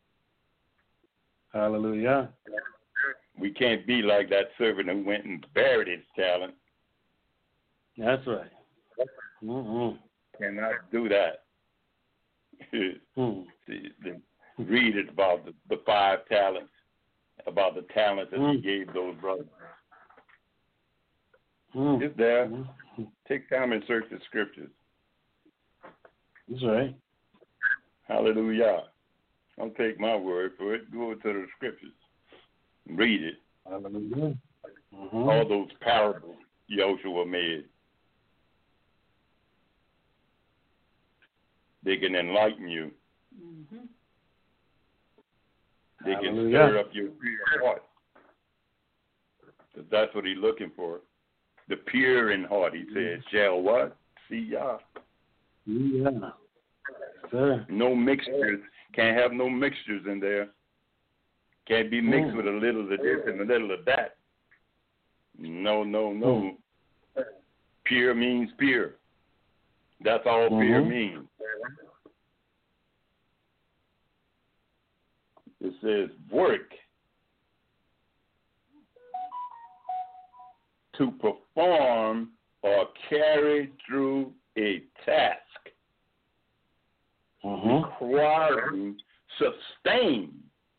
Speaker 1: Hallelujah.
Speaker 4: We can't be like that servant who went and buried his talent.
Speaker 1: That's right. Mm-hmm.
Speaker 4: Cannot do that.
Speaker 1: mm.
Speaker 4: See, the, Read it about the, the five talents, about the talents that
Speaker 1: mm.
Speaker 4: he gave those brothers.
Speaker 1: Mm.
Speaker 4: It's there.
Speaker 1: Mm-hmm.
Speaker 4: Take time and search the scriptures.
Speaker 1: That's right.
Speaker 4: Hallelujah. Don't take my word for it. Go to the scriptures. Read it.
Speaker 1: Hallelujah. Mm-hmm.
Speaker 4: All those parables Joshua made. They can enlighten you.
Speaker 5: Mm-hmm.
Speaker 4: They can
Speaker 1: Hallelujah.
Speaker 4: stir up your pure heart. Because that's what he's looking for. The pure in heart, he says, shall what? See ya.
Speaker 1: Yeah. Sir.
Speaker 4: No mixtures. Can't have no mixtures in there. Can't be mixed
Speaker 1: Mm.
Speaker 4: with a little of this and a little of that. No, no, no.
Speaker 1: Mm.
Speaker 4: Pure means pure. That's all
Speaker 1: Mm-hmm.
Speaker 4: pure means. It says work to perform or carry through a task
Speaker 1: Mm-hmm.
Speaker 4: requiring sustained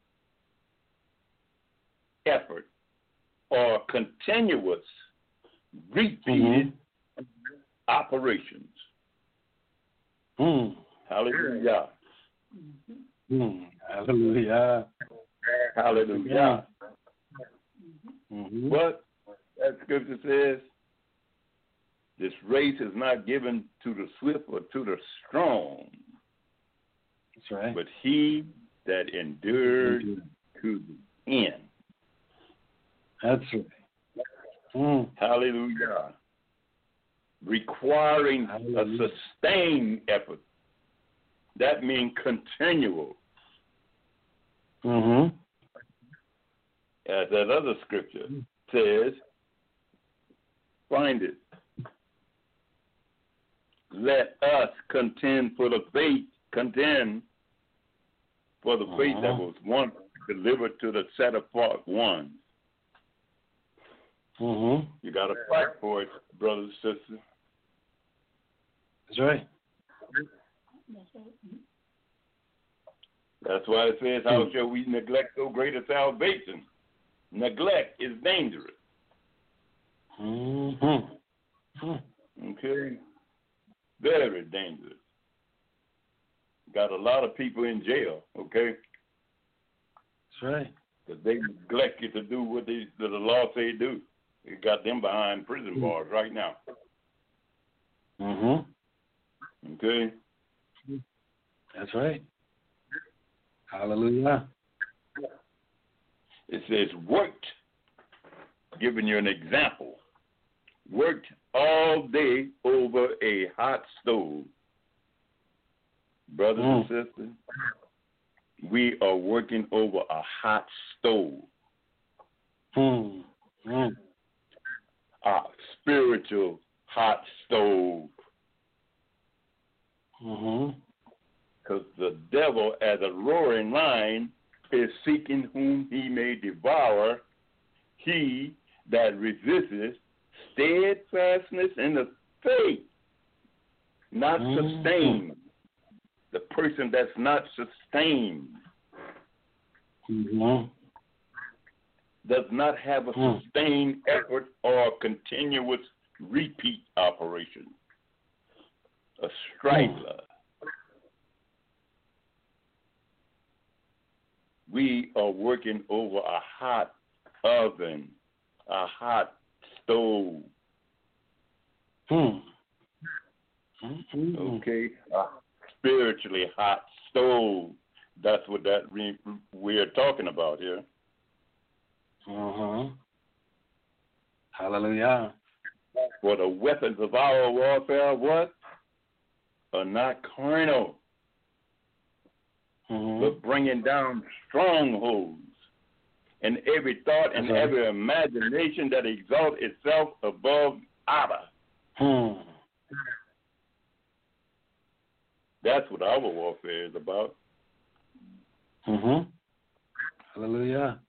Speaker 4: effort or continuous repeated
Speaker 1: Mm-hmm.
Speaker 4: operations.
Speaker 1: Mm.
Speaker 4: Hallelujah.
Speaker 1: Mm. Hallelujah.
Speaker 4: Hallelujah.
Speaker 1: Mm-hmm.
Speaker 4: What that scripture says, this race is not given to the swift or to the strong,
Speaker 1: That's right.
Speaker 4: but he that endured to the end.
Speaker 1: That's right. Mm.
Speaker 4: Hallelujah. Requiring
Speaker 1: Hallelujah.
Speaker 4: a sustained effort. That means continual.
Speaker 1: Mm-hmm.
Speaker 4: As that other scripture says, find it. Let us contend for the faith, contend for the uh-huh. faith that was once delivered to the set apart ones.
Speaker 1: Mm-hmm.
Speaker 4: You got to fight for it, brothers and sisters.
Speaker 1: That's right.
Speaker 4: That's why it says, how shall we neglect so great a salvation? Neglect is dangerous.
Speaker 1: Mm-hmm.
Speaker 4: Okay? Very dangerous. Got a lot of people in jail, okay?
Speaker 1: That's right.
Speaker 4: Because they neglected to do what they, the law say do. It got them behind prison bars right now.
Speaker 1: Mm-hmm.
Speaker 4: Okay?
Speaker 1: That's right. Hallelujah.
Speaker 4: It says worked, giving you an example, worked all day over a hot stove. Brothers mm. and sisters, we are working over a hot stove.
Speaker 1: Mm. Mm.
Speaker 4: A spiritual hot stove.
Speaker 1: Mm-hmm.
Speaker 4: Because the devil, as a roaring lion, is seeking whom he may devour. He that resisteth steadfastness in the faith, not
Speaker 1: mm-hmm.
Speaker 4: sustained. The person that's not sustained
Speaker 1: mm-hmm.
Speaker 4: does not have a
Speaker 1: mm.
Speaker 4: sustained effort or continuous repeat operation. A straggler. Mm. We are working over a hot oven, a hot stove.
Speaker 1: Hmm. Mm-hmm.
Speaker 4: Okay, a spiritually hot stove. That's what that re- we are talking about here.
Speaker 1: Uh-huh. Hallelujah.
Speaker 4: For the weapons of our warfare, what? Are not carnal.
Speaker 1: Mm-hmm.
Speaker 4: But bringing down strongholds and every thought and
Speaker 1: right.
Speaker 4: every imagination that exalts itself above Abba.
Speaker 1: Hmm.
Speaker 4: That's what our warfare is about.
Speaker 1: Mm-hmm. Hallelujah.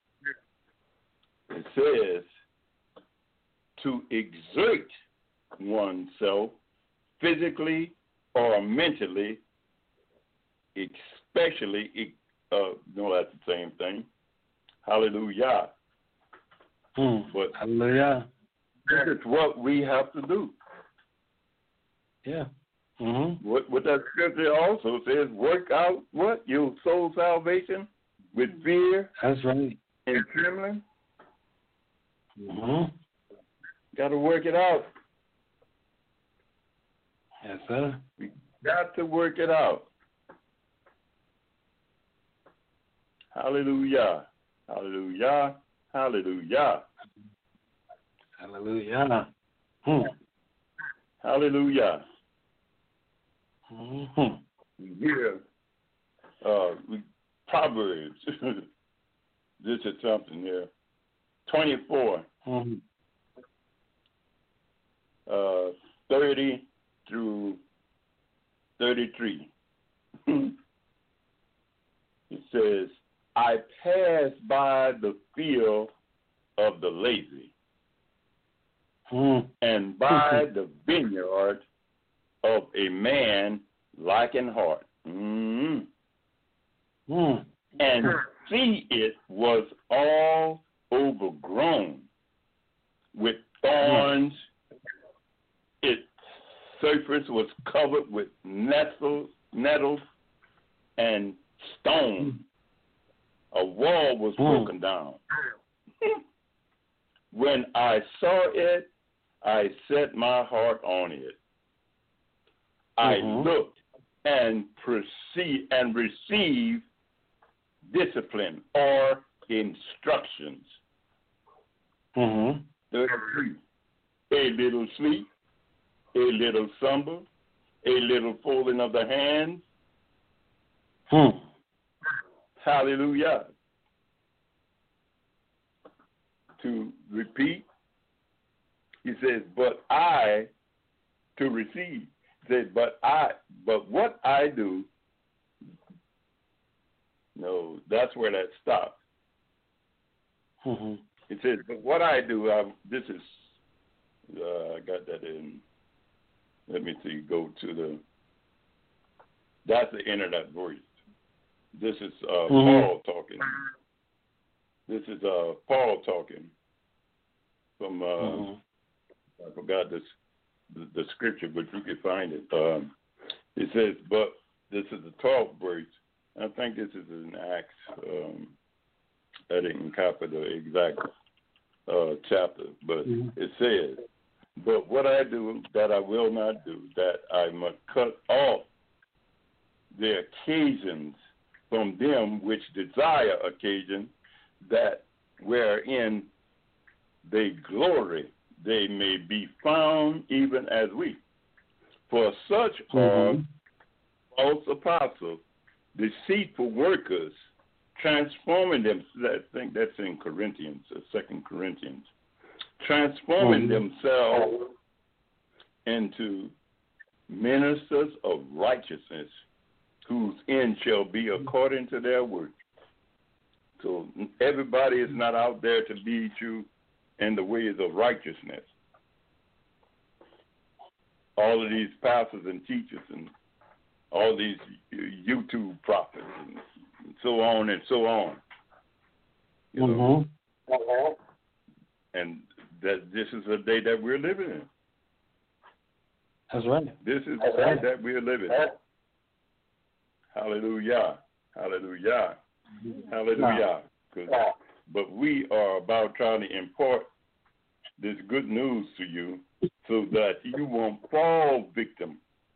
Speaker 4: It says to exert oneself physically or mentally, especially uh, no, that's the same thing. Hallelujah.
Speaker 1: Mm.
Speaker 4: But
Speaker 1: Hallelujah.
Speaker 4: this is what we have to do.
Speaker 1: Yeah. Mm-hmm.
Speaker 4: What, what that scripture also says, work out what? Your soul salvation with fear
Speaker 1: That's right.
Speaker 4: and trembling.
Speaker 1: Mm-hmm.
Speaker 4: Got to work it out.
Speaker 1: Yes, sir.
Speaker 4: We got to work it out. Hallelujah. Hallelujah. Hallelujah.
Speaker 1: Hallelujah. Hmm.
Speaker 4: Hallelujah.
Speaker 1: Mm-hmm.
Speaker 4: Here, uh, we, Proverbs. This is something here. twenty-four,
Speaker 1: Mm-hmm.
Speaker 4: uh, thirty through thirty-three. It says, I pass by the field of the lazy
Speaker 1: Mm-hmm.
Speaker 4: and by the vineyard of a man lacking heart. Mm-hmm.
Speaker 1: Mm.
Speaker 4: And see, it was all overgrown with thorns. Its surface was covered with nettles, nettles and stones. A wall was broken down. When I saw it, I set my heart on it. I
Speaker 1: Mm-hmm.
Speaker 4: looked and perceived and received discipline or instructions.
Speaker 1: Mm-hmm.
Speaker 4: thirty-three. A little sleep, a little slumber, a little folding of the hands.
Speaker 1: Hmm.
Speaker 4: Hallelujah. To repeat, he says, but I, to receive, he says, but I, but what I do, no, that's where that stops.
Speaker 1: Mm-hmm.
Speaker 4: It says, but what I do, I, this is, uh, I got that in, let me see, go to the, that's the internet voice. This is uh, mm-hmm. Paul talking. This is uh, Paul talking from, uh, mm-hmm. I forgot this, the, the scripture, but you can find it. Um, it says, but this is the twelfth verse. I think this is in Acts. Um, I didn't copy the exact uh, chapter, but mm-hmm. it says, but what I do that I will not do, that I must cut off the occasions from them which desire occasion, that wherein they glory, they may be found even as we. For such mm-hmm. are false apostles, deceitful workers, transforming them. I think that's in Corinthians, uh, Second Corinthians, transforming mm-hmm. themselves into ministers of righteousness, whose end shall be according to their work. So everybody is not out there to lead you in the ways of righteousness. All of these pastors and teachers and all these YouTube prophets and so on and so on. You know? Mm-hmm. And that this is the day that we're living in.
Speaker 1: That's right.
Speaker 4: This is the day that we're living in. Hallelujah. Hallelujah. Hallelujah. But we are about trying to impart this good news to you so that you won't fall victim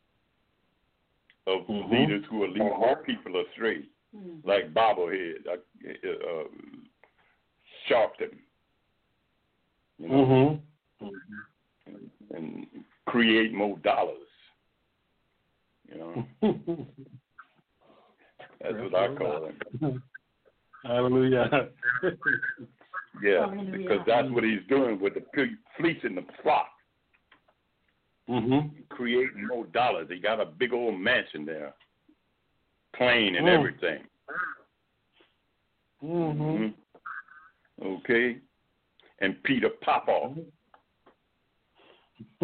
Speaker 4: of mm-hmm. leaders who are leading mm-hmm. people astray, mm-hmm. like bobblehead, uh, uh, Sharpton, you know, mm-hmm. and, and create more dollars, you know. That's what I call it.
Speaker 1: Hallelujah.
Speaker 4: Yeah, because that's what he's doing with the fleece and the flock.
Speaker 1: Mm-hmm.
Speaker 4: Creating more dollars. He got a big old mansion there, plane and
Speaker 1: mm.
Speaker 4: everything.
Speaker 1: Mm-hmm.
Speaker 4: Mm-hmm. Okay. And Peter Popoff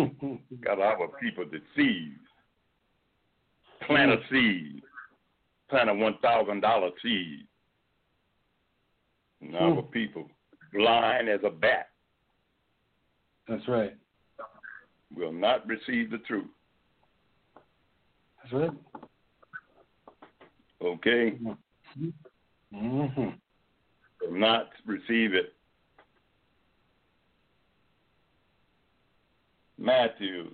Speaker 4: got our people deceived. Plant a seed, plant a one thousand dollar seed. And our
Speaker 1: Hmm.
Speaker 4: people, blind as a bat,
Speaker 1: That's right.
Speaker 4: will not receive the truth.
Speaker 1: That's right.
Speaker 4: Okay?
Speaker 1: Mm-hmm.
Speaker 4: Will not receive it. Matthew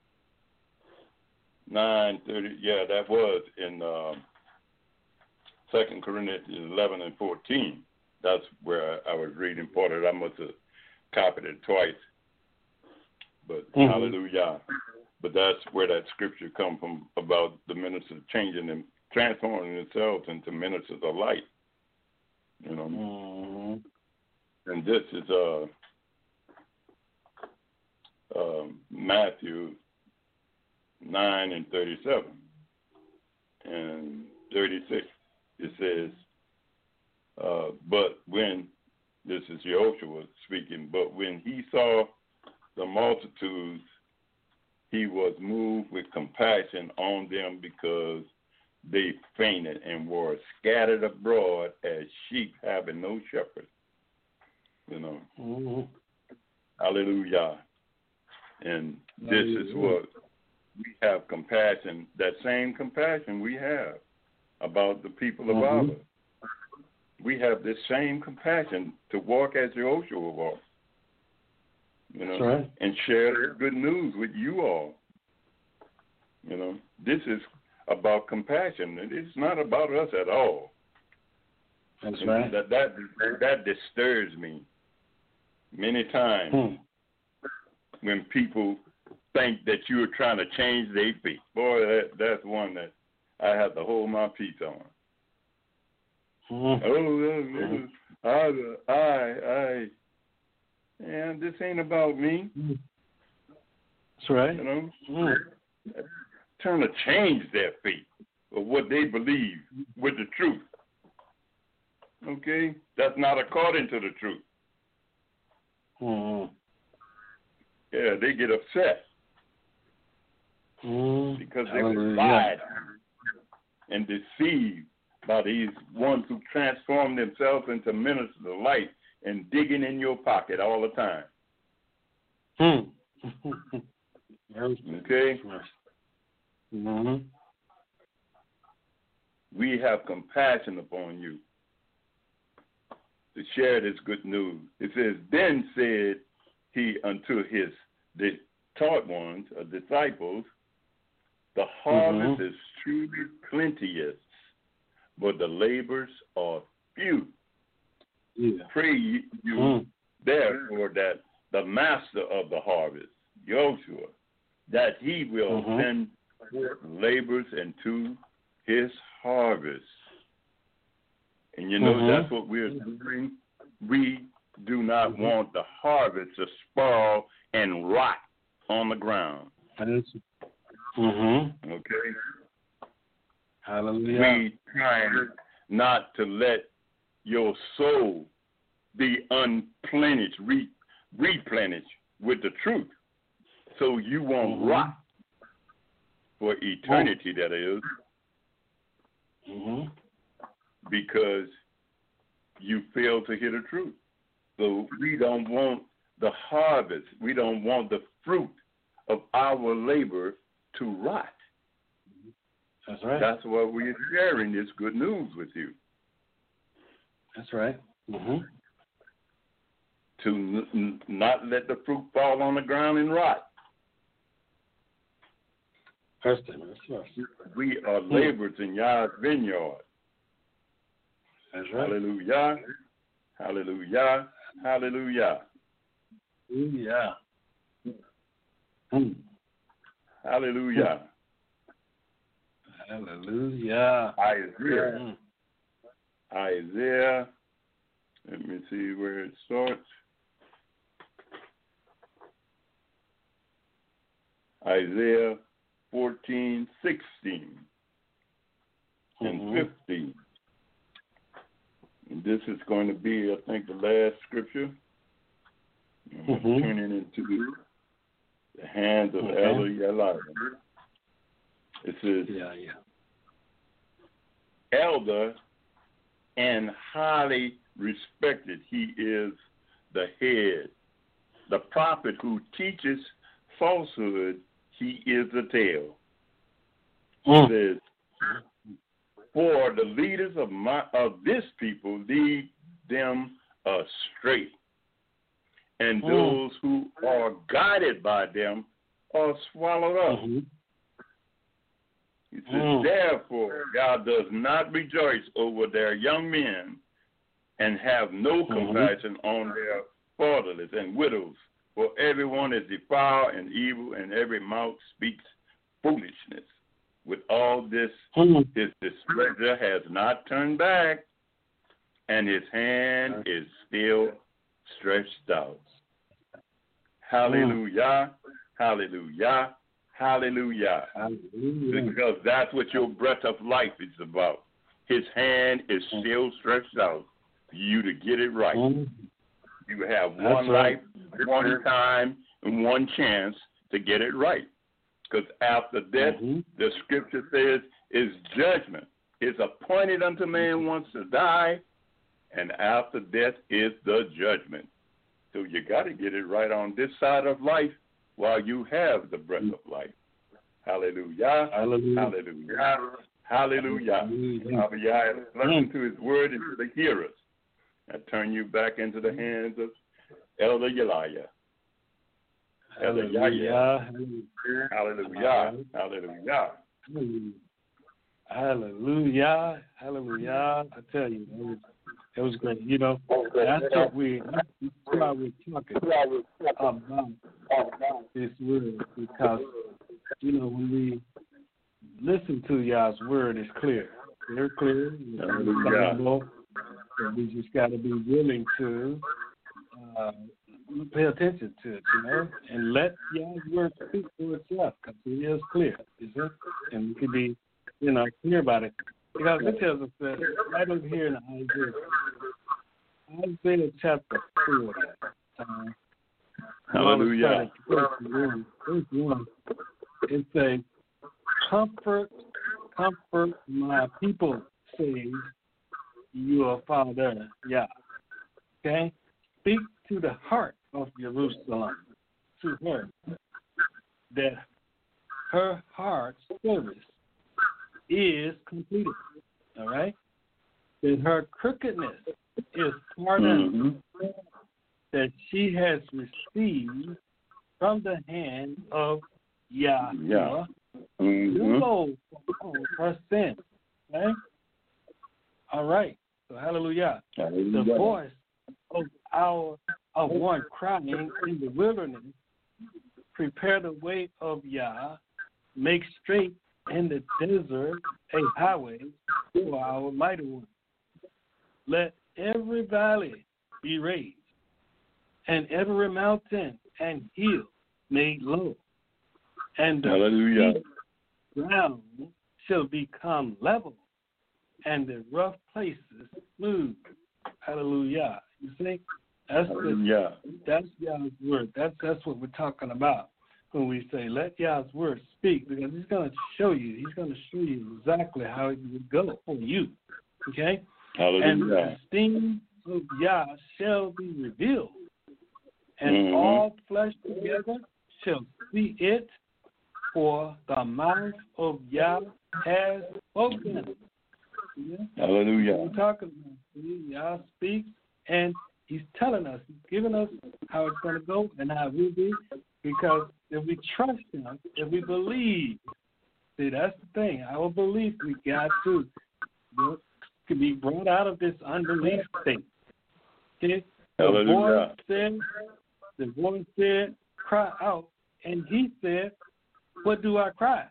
Speaker 4: nine thirty. Yeah, that was in um, Second Corinthians eleven and fourteen. That's where I was reading part of it. I must have copied it twice. But
Speaker 1: Mhm.
Speaker 4: hallelujah. But that's where that scripture come from about the ministers changing them, transforming themselves into ministers of light. You know.
Speaker 1: Mm-hmm.
Speaker 4: And this is uh, uh, Matthew nine and thirty-seven and thirty-six. It says, uh, but when, this is Yehoshua speaking, but when he saw the multitudes, he was moved with compassion on them because they fainted and were scattered abroad as sheep having no shepherd. You know.
Speaker 1: Mm-hmm.
Speaker 4: Hallelujah. And this is what we have compassion, that same compassion we have about the people of
Speaker 1: Mhm.
Speaker 4: Abba. We have this same compassion to walk as Yehoshua walked, you know,
Speaker 1: That's right.
Speaker 4: and share the good news with you all. You know, this is about compassion. It's not about us at all.
Speaker 1: That's
Speaker 4: And
Speaker 1: right.
Speaker 4: That, that, that disturbs me many times.
Speaker 1: Hmm.
Speaker 4: When people think that you're trying to change their feet. Boy, that, that's one that I have to hold my peace on.
Speaker 1: Mm-hmm.
Speaker 4: Oh, uh, uh, I, I, I, and this ain't about me,
Speaker 1: That's right.
Speaker 4: you know.
Speaker 1: Mm.
Speaker 4: Trying to change their feet or what they believe with the truth. Okay? That's not according to the truth.
Speaker 1: Mm-hmm.
Speaker 4: Yeah, they get upset
Speaker 1: Mm.
Speaker 4: because they
Speaker 1: Hallelujah.
Speaker 4: were lied and deceived by these ones who transform themselves into ministers of light and digging in your pocket all the time.
Speaker 1: Hmm.
Speaker 4: Okay?
Speaker 1: Mm-hmm.
Speaker 4: We have compassion upon you to share this good news. It says, then said he unto his the taught ones, or disciples, the harvest
Speaker 1: Mhm.
Speaker 4: is truly plenteous, but the labors are few.
Speaker 1: Yeah.
Speaker 4: Pray you
Speaker 1: Mm.
Speaker 4: therefore that the master of the harvest, Joshua, that he will
Speaker 1: Mhm.
Speaker 4: send forth laborers into his harvest. And you know,
Speaker 1: Mhm.
Speaker 4: that's what we're doing. We do not
Speaker 1: Mhm.
Speaker 4: want the harvest to spoil and rot on the ground.
Speaker 1: Mm-hmm.
Speaker 4: Okay?
Speaker 1: Hallelujah.
Speaker 4: We try not to let your soul be unplenished, re- replenished with the truth, so you won't
Speaker 1: Mhm.
Speaker 4: rot for eternity, that is,
Speaker 1: Mm-hmm.
Speaker 4: because you fail to hear the truth. So we don't want the harvest, we don't want the fruit of our labor to rot.
Speaker 1: That's right.
Speaker 4: That's why we're sharing this good news with you.
Speaker 1: That's right. Mm-hmm.
Speaker 4: To n- n- not let the fruit fall on the ground and rot.
Speaker 1: First thing, that's first.
Speaker 4: We are laborers in Yah's vineyard.
Speaker 1: That's right.
Speaker 4: Hallelujah. Hallelujah. Hallelujah.
Speaker 1: Yeah. Mm.
Speaker 4: Hallelujah.
Speaker 1: Hallelujah.
Speaker 4: Isaiah.
Speaker 1: Mm.
Speaker 4: Isaiah. Let me see where it starts. Isaiah fourteen, sixteen, and
Speaker 1: Mhm.
Speaker 4: fifteen. And this is going to be, I think, the last scripture. I'm going to
Speaker 1: Mhm.
Speaker 4: turn it into the hands of
Speaker 1: Okay.
Speaker 4: Elder Yalai. It says,
Speaker 1: Yeah, yeah.
Speaker 4: elder and highly respected. He is the head. The prophet who teaches falsehood, he is the tail.
Speaker 1: Mm.
Speaker 4: It says, for the leaders of my of this people lead them astray, and
Speaker 1: Mm.
Speaker 4: those who are guided by them are swallowed up.
Speaker 1: Mm-hmm.
Speaker 4: He says,
Speaker 1: Mm.
Speaker 4: therefore, God does not rejoice over their young men and have no
Speaker 1: Mm-hmm.
Speaker 4: compassion on their fatherless and widows, for everyone is defiled and evil, and every mouth speaks foolishness. With all this,
Speaker 1: Mm.
Speaker 4: his displeasure has not turned back, and his hand is still stretched out. Hallelujah, hallelujah, hallelujah.
Speaker 1: Hallelujah.
Speaker 4: Because that's what your breath of life is about. His hand is still stretched out for you to get it right.
Speaker 1: Mm.
Speaker 4: You have
Speaker 1: That's
Speaker 4: one
Speaker 1: right.
Speaker 4: life, one time, and one chance to get it right. Because after death,
Speaker 1: Mm-hmm.
Speaker 4: the scripture says, is judgment. It's appointed unto man once to die, and after death is the judgment. So you got to get it right on this side of life while you have the breath of life. Hallelujah.
Speaker 1: Hallelujah.
Speaker 4: Hallelujah. Hallelujah. Hallelujah. Listen to his word and to the hearers. I turn you back into the hands of Elder Yeliah. Elder Yahya.
Speaker 1: Hallelujah.
Speaker 4: Hallelujah. Hallelujah.
Speaker 1: Hallelujah. Hallelujah. I tell you, it was, it was great. You know, that's what we, that's why we're talking about this word, because, you know, when we listen to y'all's word, it's clear. Very clear.
Speaker 4: Hallelujah.
Speaker 1: And we just got to be willing to uh, pay attention to it, you know, and let y'all's word speak for itself, because it is clear, is it? And we can be, you know, clear about it. Because it tells us that right over here in Isaiah, Isaiah chapter four, uh,
Speaker 4: Hallelujah.
Speaker 1: Verse one, verse one, it says, comfort, comfort my people, says your Father, Yah. Okay? Speak to the heart of Jerusalem, to her, that her heart's service is completed. All right? That her crookedness is pardoned,
Speaker 4: Mm-hmm.
Speaker 1: that she has received from the hand of Yah.
Speaker 4: Yeah.
Speaker 1: No
Speaker 4: Mm-hmm.
Speaker 1: load on her sin. Okay? All right. So hallelujah.
Speaker 4: Hallelujah.
Speaker 1: The voice of our of one crying in the wilderness, prepare the way of Yah, make straight in the desert a highway for our mighty one. Let every valley be raised, and every mountain and hill made low, and the
Speaker 4: Hallelujah.
Speaker 1: steep ground shall become level, and the rough places smooth. Hallelujah. You see? That's the,
Speaker 4: Hallelujah.
Speaker 1: that's Yah's word. That's that's what we're talking about when we say let Yah's word speak, because he's going to show you. He's going to show you exactly how it would go for you. Okay? And the
Speaker 4: Hallelujah.
Speaker 1: esteem of Yah shall be revealed, and
Speaker 4: Mhm.
Speaker 1: all flesh together shall see it, for the mouth of Yah has spoken. Yeah?
Speaker 4: Hallelujah.
Speaker 1: We're talking about. See, Yah speaks, and he's telling us, he's giving us how it's going to go and how it will be, because if we trust him, if we believe, see, that's the thing. Our belief, we got to, to be brought out of this unbelief state. Okay? The
Speaker 4: Hallelujah.
Speaker 1: voice said, the voice said, cry out, and he said, what do I cry?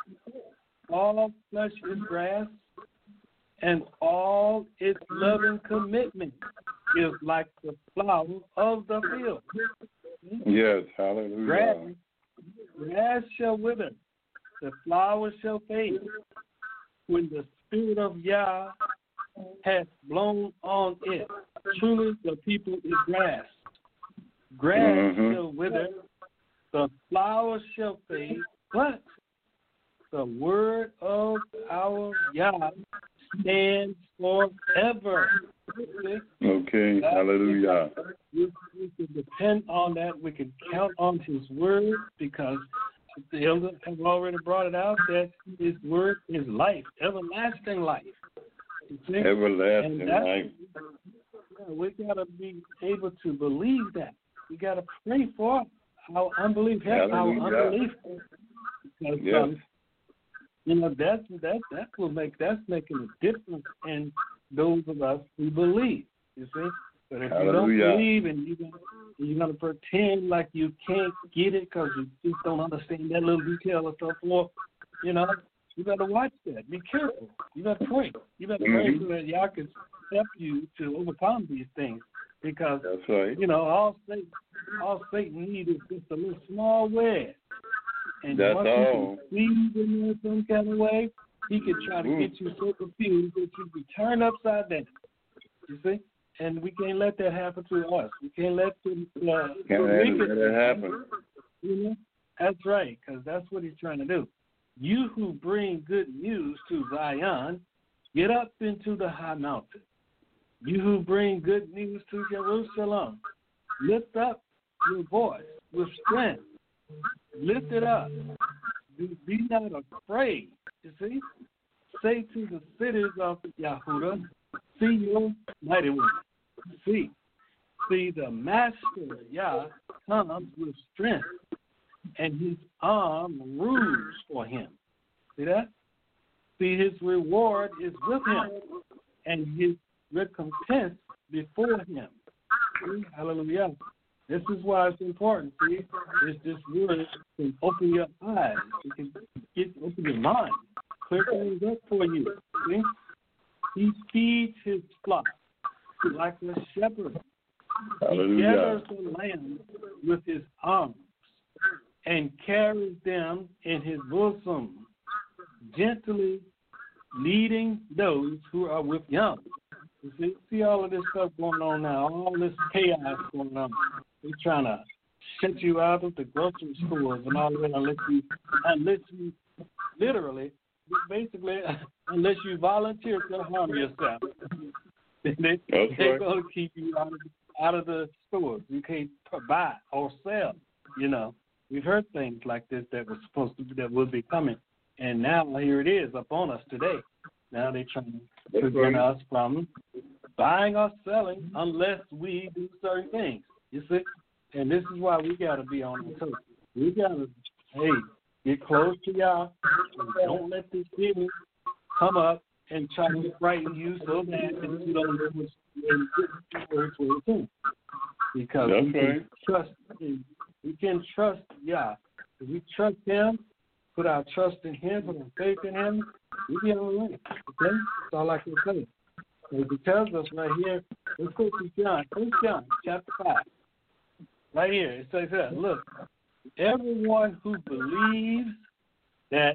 Speaker 1: All flesh is grass, and all its loving commitment is like the flower of the field.
Speaker 4: Yes. Hallelujah.
Speaker 1: Grass, grass shall wither, the flower shall fade. When the Spirit of Yah has blown on it, truly the people is grass. Grass
Speaker 4: Mhm.
Speaker 1: shall wither, the flower shall fade, but the word of our Yah stands forever. See?
Speaker 4: Okay,
Speaker 1: That's,
Speaker 4: hallelujah.
Speaker 1: We, we can depend on that. We can count on his word because the elders have already brought it out that his word is life, everlasting life. You see?
Speaker 4: Everlasting
Speaker 1: And that's,
Speaker 4: life.
Speaker 1: yeah, we got to be able to believe that. We got to pray for our unbelief. Help our unbelief. Because,
Speaker 4: Yes.
Speaker 1: um, you know, that's, that, that will make, that's making a difference in those of us who believe, you see. But if
Speaker 4: Hallelujah.
Speaker 1: you don't believe and you're going you're gonna pretend like you can't get it because you just don't understand that little detail or so forth, you know, you better watch that. Be careful. You better pray. You better
Speaker 4: Mm-hmm.
Speaker 1: pray so that y'all can help you to overcome these things. Because,
Speaker 4: That's right.
Speaker 1: you know, all Satan, all Satan needs is just a little small wedge. And
Speaker 4: That's
Speaker 1: once
Speaker 4: all.
Speaker 1: he can squeeze in there some kind of way, he can try to
Speaker 4: Mm.
Speaker 1: get you so confused that you be turned upside down. You see? And we can't let that happen to us. We can't let the, uh,
Speaker 4: Can't
Speaker 1: the
Speaker 4: let
Speaker 1: wicked
Speaker 4: that happen.
Speaker 1: You know? That's right, because that's what he's trying to do. You who bring good news to Zion, get up into the high mountain. You who bring good news to Jerusalem, lift up your voice with strength. Lift it up. Be not afraid. You see? Say to the cities of Yahudah, see your mighty one. See. See the master, Yah, comes with strength, and his arm rules for him. See that? See, his reward is with him, and his recompense before him. See? Hallelujah. This is why it's important, see? It's this word can open your eyes. It can get, open your mind, clear things up for you. See? He feeds his flock like a shepherd. He gathers the lambs with his arms and carries them in his bosom, gently leading those who are with young. You see, see all of this stuff going on now, all this chaos going on. They're trying to shut you out of the grocery stores and all of that unless you, unless you literally, basically, unless you volunteer to harm yourself. they,
Speaker 4: That's
Speaker 1: they're
Speaker 4: right.
Speaker 1: going to keep you out of, out of the stores. You can't buy or sell, you know. We've heard things like this that was supposed to be, that will be coming. And now here it is upon us today. Now they're trying to
Speaker 4: That's
Speaker 1: prevent
Speaker 4: right.
Speaker 1: us from buying or selling unless we do certain things. You see? And this is why we got to be on the toes. We got to, hey, get close to y'all. And don't let this demon come up and try to frighten you so bad that you don't know what's doing. Because
Speaker 4: That's
Speaker 1: we can
Speaker 4: right.
Speaker 1: trust him. We can trust Yah. If we trust him, put our trust in him, put our faith in him, we'll be all right. Okay? That's all I can say. So he tells us right here, let's go to John, First John chapter five. Right here, it says that, look, everyone who believes that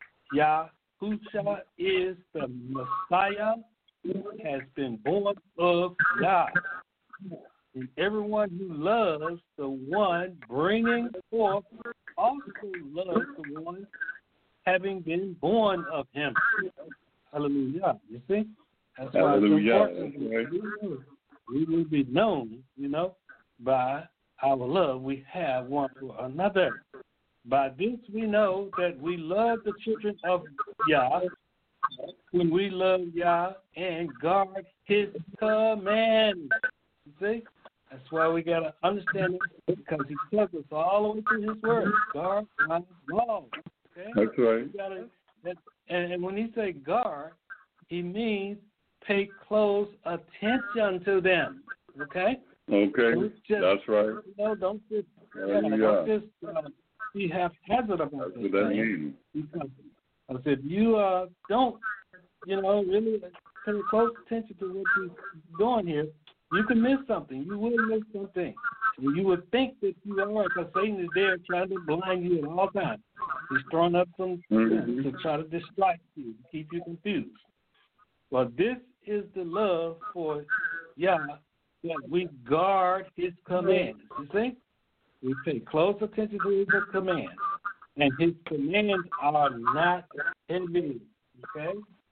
Speaker 1: Yahushua is the Messiah has been born of God. And everyone who loves the one bringing forth also loves the one having been born of him. Hallelujah. You see? That's why
Speaker 4: Hallelujah.
Speaker 1: it's important.
Speaker 4: That's right.
Speaker 1: We will be known, you know, by our love we have one for another. By this we know that we love the children of Yah when we love Yah and guard his commands. You see? That's why we got to understand it, because he tells us all the way through his word. Guard my law. Okay?
Speaker 4: That's right.
Speaker 1: You gotta, that, and, and when he say guard, he means pay close attention to them. Okay?
Speaker 4: Okay.
Speaker 1: Don't just,
Speaker 4: That's right.
Speaker 1: You know, don't just, yeah,
Speaker 4: Hallelujah.
Speaker 1: don't just uh, be haphazard about
Speaker 4: That's
Speaker 1: this
Speaker 4: what that
Speaker 1: thing.
Speaker 4: means.
Speaker 1: Because I said, you uh, don't, you know, really pay close attention to what you're doing here, you can miss something. You will miss something. And you would think that you are, because Satan is there trying to blind you at all times. He's throwing up some
Speaker 4: Mm-hmm.
Speaker 1: to try to distract you, to keep you confused. Well, this is the love for Yah, that we guard his commands. You see? We pay close attention to his commands. And his commands are not heavy. Okay?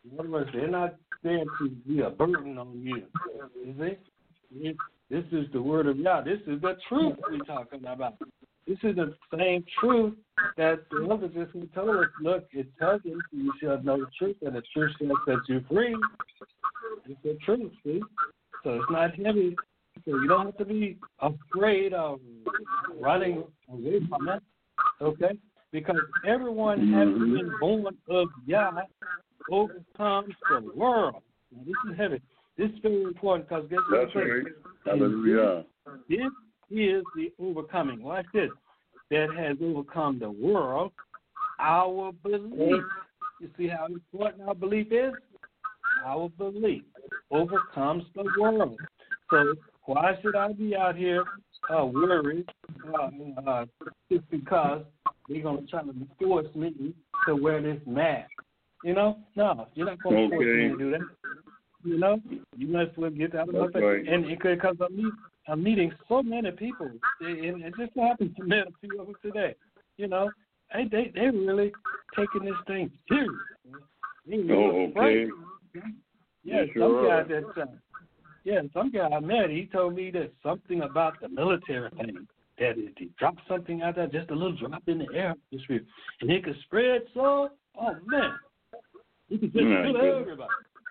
Speaker 1: In other words, they're not there to be a burden on you. You see? This is the word of God. This is the truth we're talking about. This is the same truth that the elders just told us. Look, it tells you you shall know the truth, and the truth shall set you free. It's the truth, see? So it's not heavy. So you don't have to be afraid of running away from it, okay? Because everyone mm-hmm. has been born of Yah overcomes the world. Now, this is heavy. This is very important because guess what?
Speaker 4: That's right. Hallelujah.
Speaker 1: This is the overcoming. Watch this. That has overcome the world, our belief. You see how important our belief is? Our belief overcomes the world. So why should I be out here uh, worried? Uh, uh, just because they're going to try to force me to wear this mask. You know? No, you're not going to
Speaker 4: okay.
Speaker 1: force me to do that. You know? You must as well get out of my face.
Speaker 4: Right.
Speaker 1: And because I'm, meet, I'm meeting so many people, and it just happened to me a few of them today. You know? They, they, they're really taking this thing serious. They really
Speaker 4: oh, okay.
Speaker 1: Yeah,
Speaker 4: yes,
Speaker 1: some guy that, uh, yeah, some guy I met, he told me that something about the military thing, that if he dropped something out there, just a little drop in the air, and it could spread so, oh man, you could just
Speaker 4: yeah,
Speaker 1: kill everybody.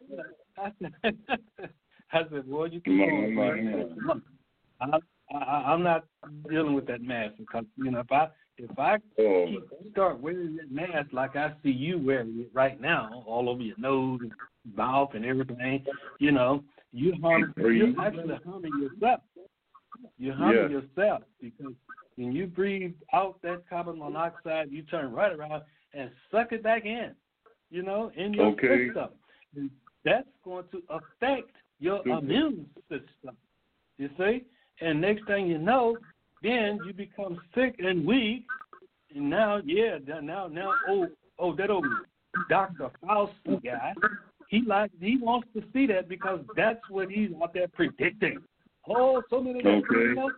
Speaker 1: I said, I said, well, you can go on. I, I, I'm not dealing with that mask because, you know, if I if I
Speaker 4: oh.
Speaker 1: keep, start wearing that mask like I see you wearing it right now, all over your nose and mouth and everything, you know, you harm, you're actually harming yourself. You're harming
Speaker 4: yes.
Speaker 1: yourself because when you breathe out that carbon monoxide, you turn right around and suck it back in, you know, in your
Speaker 4: okay.
Speaker 1: system. And that's going to affect your
Speaker 4: Super. immune
Speaker 1: system, you see? And next thing you know, then you become sick and weak. And now, yeah, now, now, oh, oh, that old Doctor Fauci guy, he like he wants to see that because that's what he's out there predicting. Oh, so many
Speaker 4: okay.
Speaker 1: you know,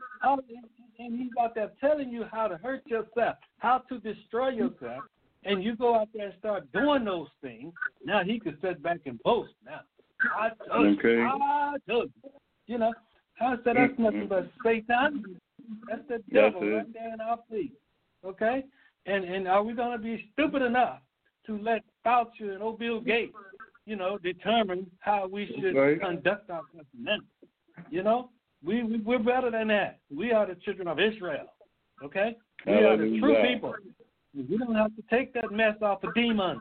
Speaker 1: and he's out there telling you how to hurt yourself, how to destroy yourself, and you go out there and start doing those things. Now he can sit back and boast. Now, I told
Speaker 4: okay.
Speaker 1: you, I told you. You know, I said that's nothing but Satan. That's the devil
Speaker 4: that's
Speaker 1: right there in our feet. Okay? And and are we going to be stupid enough to let Fauci and old Bill Gates, you know, determine how we should
Speaker 4: right.
Speaker 1: conduct ourselves? You know, we, we, we're better than that. We are the children of Israel. Okay? We
Speaker 4: Hallelujah.
Speaker 1: are the true people. We don't have to take that mess off of demons.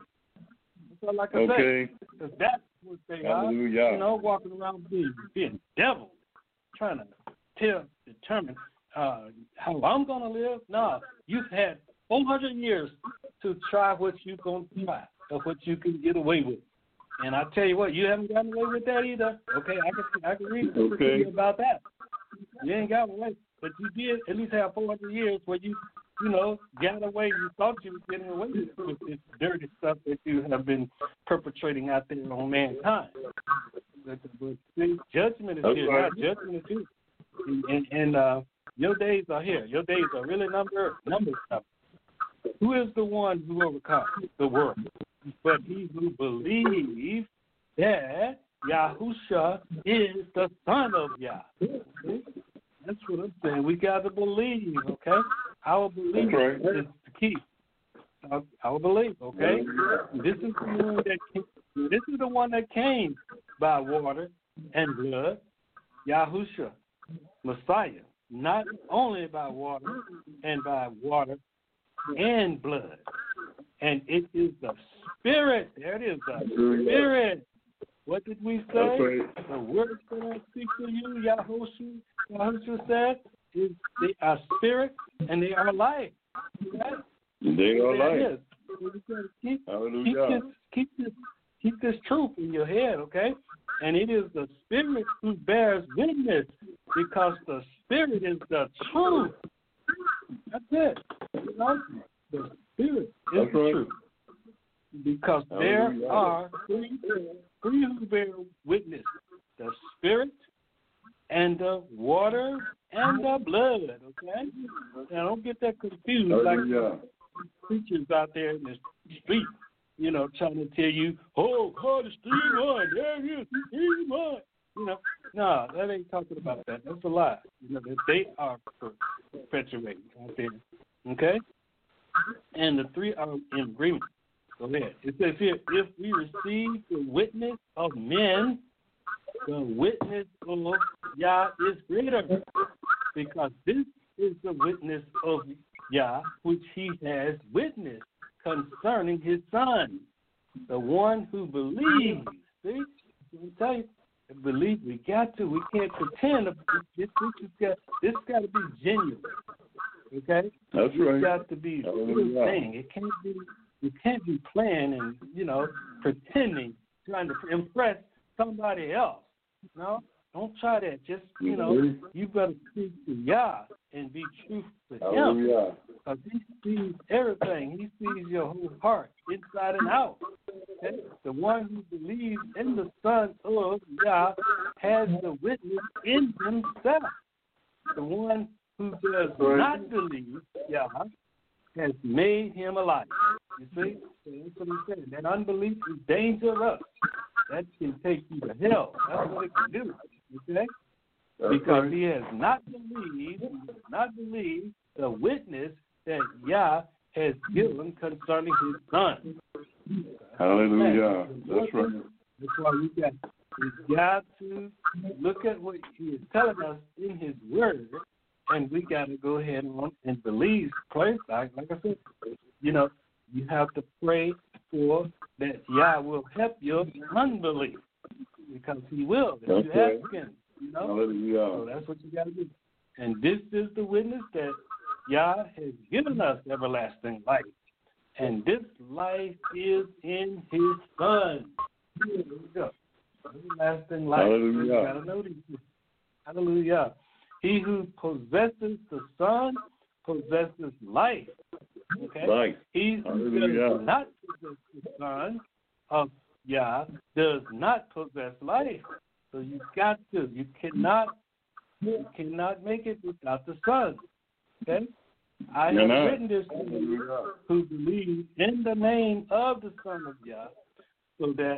Speaker 1: So like I
Speaker 4: okay.
Speaker 1: say, because that's what they
Speaker 4: Hallelujah.
Speaker 1: are, you know, walking around being, being devils, trying to tell, determine uh, how I'm going to live. No, you've had four hundred years to try what you're going to try or what you can get away with. And I tell you what, you haven't gotten away with that either. Okay, I can I can read
Speaker 4: okay.
Speaker 1: about that. You ain't got away, but you did at least have four hundred years where you, you know, got away. You thought you were getting away with this dirty stuff that you have been perpetrating out there on mankind. But, but see, judgment is
Speaker 4: That's
Speaker 1: here.
Speaker 4: right.
Speaker 1: Now, judgment is here. And, and, and uh, your days are here. Your days are really number number stuff. Who is the one who overcomes the world? But he who believes that Yahusha is the Son of Yah. That's what I'm saying. We got to believe, okay? Our belief
Speaker 4: right.
Speaker 1: is the key. Our, our belief, okay? This is the one that came, this is the one that came by water and blood, Yahusha, Messiah. Not only by water and by water and blood. And it is the Spirit. There it is, the Spirit. What did we say?
Speaker 4: Right.
Speaker 1: The words that I speak to you, Yahushua, Yahushua said, is they are spirit and they are life. Right?
Speaker 4: They are life.
Speaker 1: Keep,
Speaker 4: Hallelujah.
Speaker 1: keep, this, keep, this, keep this truth in your head, okay? And it is the Spirit who bears witness because the Spirit is the truth. That's it. You know? The Spirit is
Speaker 4: That's
Speaker 1: the
Speaker 4: right.
Speaker 1: truth. Because
Speaker 4: Hallelujah.
Speaker 1: there are three, three who bear witness, the Spirit and the water and the blood, okay? Now, don't get that confused
Speaker 4: Hallelujah.
Speaker 1: like preachers out there in the street. you know, trying to tell you, oh, God is three one, there he is, three one. You know, no, that ain't talking about that. That's a lie. You know, that they are perpetuating out there. Okay? And the three are in agreement. Go ahead. It says here, if we receive the witness of men, the witness of Yah is greater, because this is the witness of Yah, which he has witnessed concerning his son, the one who believes. See? I tell you, believe we got to. We can't pretend. This, this, got, this got to be genuine. Okay?
Speaker 4: That's right.
Speaker 1: It's got to be a real thing. It can't be. You can't be playing and, you know, pretending, trying to impress somebody else. No, don't try that. Just, you know, you better speak to Yah and be true to him. Because he sees everything. He sees your whole heart, inside and out. Okay? The one who believes in the Son of Yah has the witness in himself. The one who does not believe Yah has made him alive. You see? That's what he's saying. That unbelief is dangerous. That can take you to hell. That's what it can do. Okay? That's because right. he has not believed, he has not believed the witness that Yah has given concerning his son.
Speaker 4: Hallelujah. That's right.
Speaker 1: That's why we got we got to look at what he is telling us in his word, and we got to go ahead and, and believe. Pray, like, like I said, you know, you have to pray for that Yah will help your unbelief, because he will if
Speaker 4: that's
Speaker 1: you
Speaker 4: right.
Speaker 1: ask him. You know,
Speaker 4: Hallelujah.
Speaker 1: so that's what you got to do. And this is the witness that Yah has given us everlasting life, and this life is in his Son. Here we go. Everlasting life.
Speaker 4: Hallelujah.
Speaker 1: You got to know these. Hallelujah. He who possesses the Son possesses life. Okay?
Speaker 4: Life.
Speaker 1: He who
Speaker 4: Hallelujah.
Speaker 1: does not possess the Son of Yah does not possess life. So you got to. You cannot. You cannot make it without the Son. Okay? I
Speaker 4: You're
Speaker 1: have
Speaker 4: not.
Speaker 1: written this to you who believe in the name of the Son of Yah, so that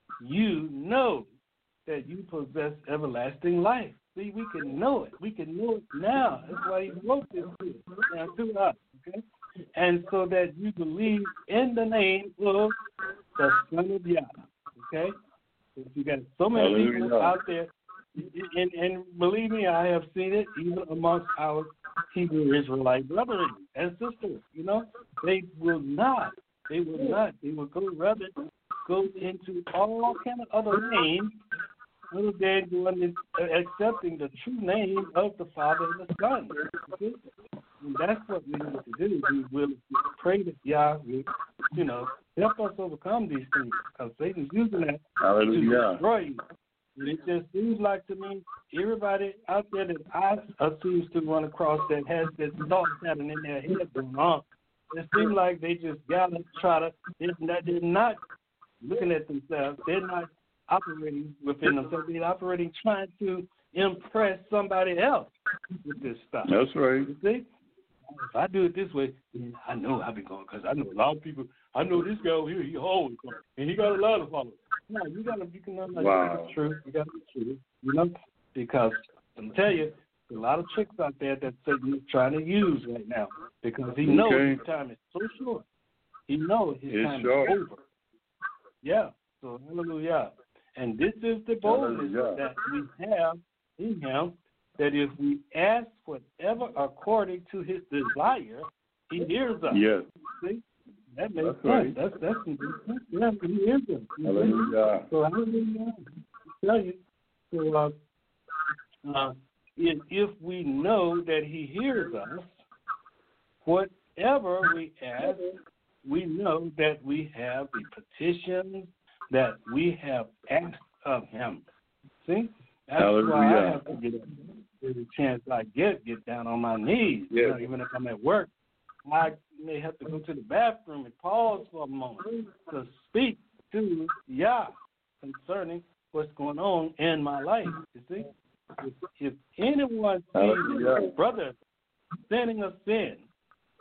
Speaker 1: you know that you possess everlasting life. See, we can know it. We can know it now. That's why he wrote this to us, to us. Okay? And so that you believe in the name of the Son of Yah. Okay? You got so many
Speaker 4: Hallelujah.
Speaker 1: people out there, and, and believe me, I have seen it even amongst our Hebrew Israelite brothers and sisters. You know, they will not. They will not. They will go rather go into all kind of other names other than going and accepting the true name of the Father and the Son. Okay? And that's what we need to do. We will pray that Yah will, you know, help us overcome these things, because Satan's using that
Speaker 4: Hallelujah.
Speaker 1: to destroy you. And it just seems like to me, everybody out there that I uh, seems to run across that has this thought pattern in their head going on, it seems like they just got to try to, they're not, they're not looking at themselves. They're not operating within themselves. They're operating trying to impress somebody else with this stuff.
Speaker 4: That's right.
Speaker 1: You see? If I do it this way, then I know I'll be going, because I know a lot of people. I know this guy over here, he always going, and he got a lot of followers. No, you got to, you can know that
Speaker 4: wow.
Speaker 1: it's true. You got to be true, you know, because I'm telling you, there's a lot of tricks out there that Satan is trying to use right now, because he knows
Speaker 4: okay.
Speaker 1: his time is so short. He knows his
Speaker 4: it's
Speaker 1: time
Speaker 4: short.
Speaker 1: is over. Yeah, so hallelujah. And this is the boldness
Speaker 4: Hallelujah.
Speaker 1: that we have in him, that if we ask whatever according to his desire, he hears us.
Speaker 4: Yes.
Speaker 1: See? That makes
Speaker 4: that's
Speaker 1: sense.
Speaker 4: right.
Speaker 1: That's that's yeah, he hears us.
Speaker 4: Hallelujah.
Speaker 1: So hallelujah. I tell you. So uh, uh, if, if we know that he hears us, whatever we ask, we know that we have the petitions that we have asked of him. See? That's
Speaker 4: Hallelujah.
Speaker 1: why I have to get every chance I get, get down on my knees.
Speaker 4: Yes.
Speaker 1: You know, even if I'm at work, I may have to go to the bathroom and pause for a moment to speak to Yah concerning what's going on in my life. You see? If, if anyone sees
Speaker 4: Hallelujah.
Speaker 1: his brother sinning a sin,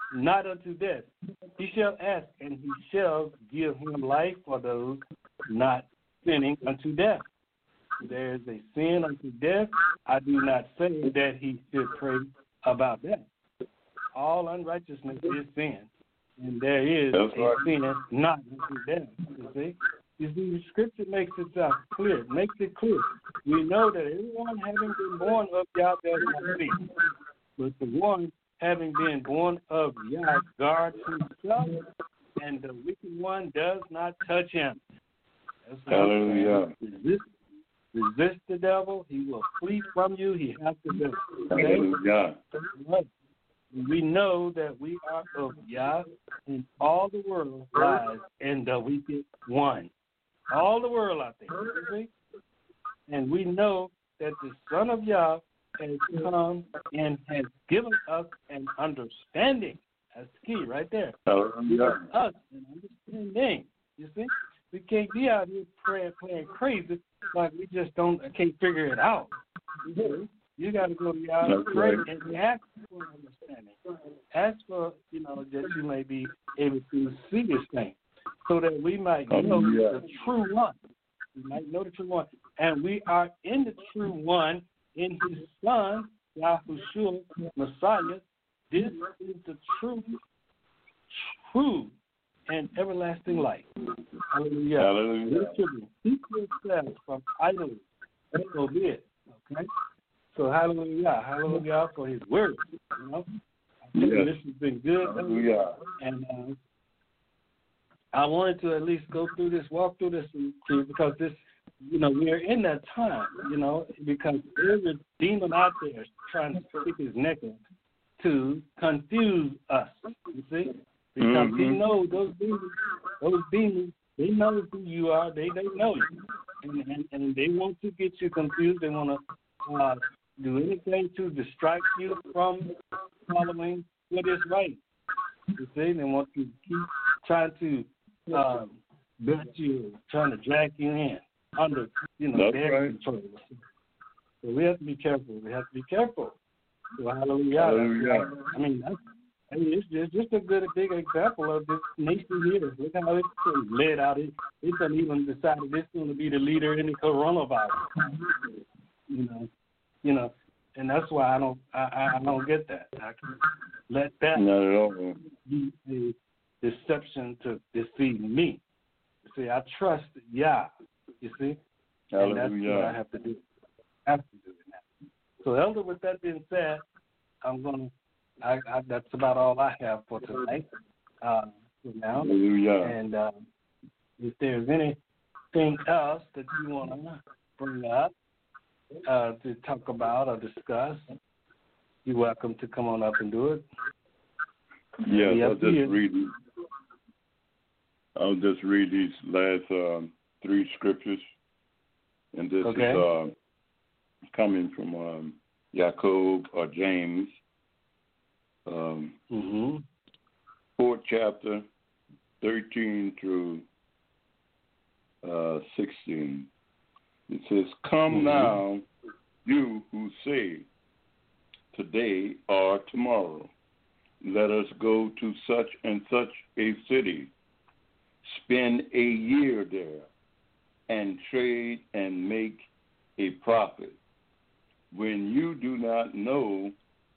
Speaker 1: not unto death. He shall ask, and he shall give him life for those not sinning unto death. There is a sin unto death. I do not say that he should pray about that. All unrighteousness is sin, and there is
Speaker 4: That's
Speaker 1: a
Speaker 4: right.
Speaker 1: sin not unto death. You see? You see, the scripture makes it uh, clear, makes it clear. We know that everyone having been born of Yah does not sin, but the one having been born of Yah guards himself, and the wicked one does not touch him. That's what I'm saying.
Speaker 4: Hallelujah.
Speaker 1: Resist, resist the devil, he will flee from you. He has to do. Okay?
Speaker 4: Hallelujah.
Speaker 1: Right. We know that we are of Yah, and all the world lies in the wicked one. All the world out there, you see? And we know that the Son of Yah has come and has given us an understanding. That's the key right there. Given
Speaker 4: Hallelujah.
Speaker 1: us an understanding. You see? We can't be out here praying, playing crazy like we just don't can't figure it out. You see? You got to go to Yah and
Speaker 4: That's
Speaker 1: pray
Speaker 4: right.
Speaker 1: and ask for understanding. Ask for, you know, that you may be able to see this thing so that we might know
Speaker 4: Hallelujah.
Speaker 1: the true one. We might know the true one. And we are in the true one in his Son, Yahushua, Messiah. This is the true, true and everlasting life. Hallelujah.
Speaker 4: Hallelujah.
Speaker 1: Literally, keep yourselves from idols. So be it. Okay? So hallelujah. Hallelujah for his word. You know? I think
Speaker 4: Yes.
Speaker 1: this has been good.
Speaker 4: Hallelujah.
Speaker 1: And uh, I wanted to at least go through this, walk through this, because this, you know, we're in that time, you know, because there's a demon out there trying to stick his neck in to confuse us, you see, because
Speaker 4: Mm-hmm.
Speaker 1: he knows those demons, those demons, they know who you are, they they know you, and and, and they want to get you confused. They want to uh, do anything to distract you from following what is right. You see, they want to keep trying to um, bet you, trying to drag you in under, you know,
Speaker 4: That's
Speaker 1: their
Speaker 4: right.
Speaker 1: control. So we have to be careful. We have to be careful. So hallelujah.
Speaker 4: Hallelujah.
Speaker 1: I mean, that's, I mean, it's just, just a good, a big example of this nation here. Look how it's led out. It, it doesn't even decided it's going to be the leader in the coronavirus. You know, you know, and that's why I don't, I, I don't get that. I can let that
Speaker 4: Not at all.
Speaker 1: be a deception to deceive me. You see, I trust Yah. You see, and that's what I
Speaker 4: Hallelujah.
Speaker 1: have to do. I have to do it now. So, Elder, with that being said, I'm gonna. I, I, that's about all I have for tonight. Uh, for now,
Speaker 4: Hallelujah.
Speaker 1: and um, if there's anything else that you want to bring up uh, to talk about or discuss, you're welcome to come on up and do it.
Speaker 4: Yes,
Speaker 1: Be
Speaker 4: I'll
Speaker 1: up to you.
Speaker 4: just read these. I'll just read these last um, three scriptures, and this
Speaker 1: Okay.
Speaker 4: is uh, coming from um, Jacob or James, um,
Speaker 1: Mm-hmm.
Speaker 4: fourth chapter, thirteen through uh, sixteen. It says, "Come
Speaker 1: Mhm.
Speaker 4: now, you who say, today or tomorrow, let us go to such and such a city, spend a year there, and trade and make a profit, when you do not know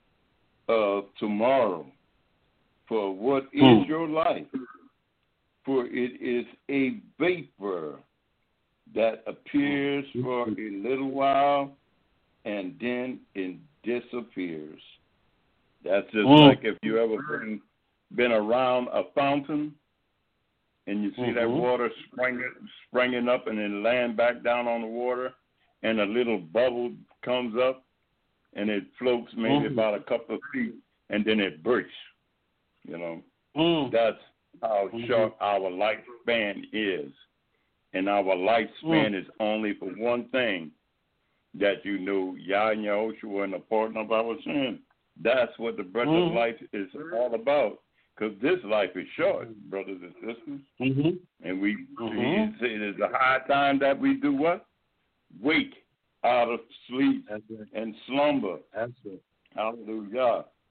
Speaker 4: of tomorrow. For what is
Speaker 1: Hmm.
Speaker 4: your life? For it is a vapor that appears for a little while and then it disappears." That's just
Speaker 1: Mm.
Speaker 4: like if you ever been, been around a fountain and you see that
Speaker 1: Mhm.
Speaker 4: water springing, springing up and then land back down on the water, and a little bubble comes up and it floats maybe
Speaker 1: Mhm.
Speaker 4: about a couple of feet and then it bursts. You know,
Speaker 1: Mm.
Speaker 4: that's how
Speaker 1: Mhm.
Speaker 4: short our lifespan is. And our lifespan
Speaker 1: Mm.
Speaker 4: is only for one thing, that you know Yah and Yahushua and the pardon of our sin. That's what the breath
Speaker 1: Mhm.
Speaker 4: of life is all about. Because this life is short, brothers and sisters.
Speaker 1: Mhm.
Speaker 4: And we
Speaker 1: Mhm.
Speaker 4: see it is a high time that we do what? Wake out of sleep
Speaker 1: That's it.
Speaker 4: and slumber.
Speaker 1: That's it.
Speaker 4: Hallelujah.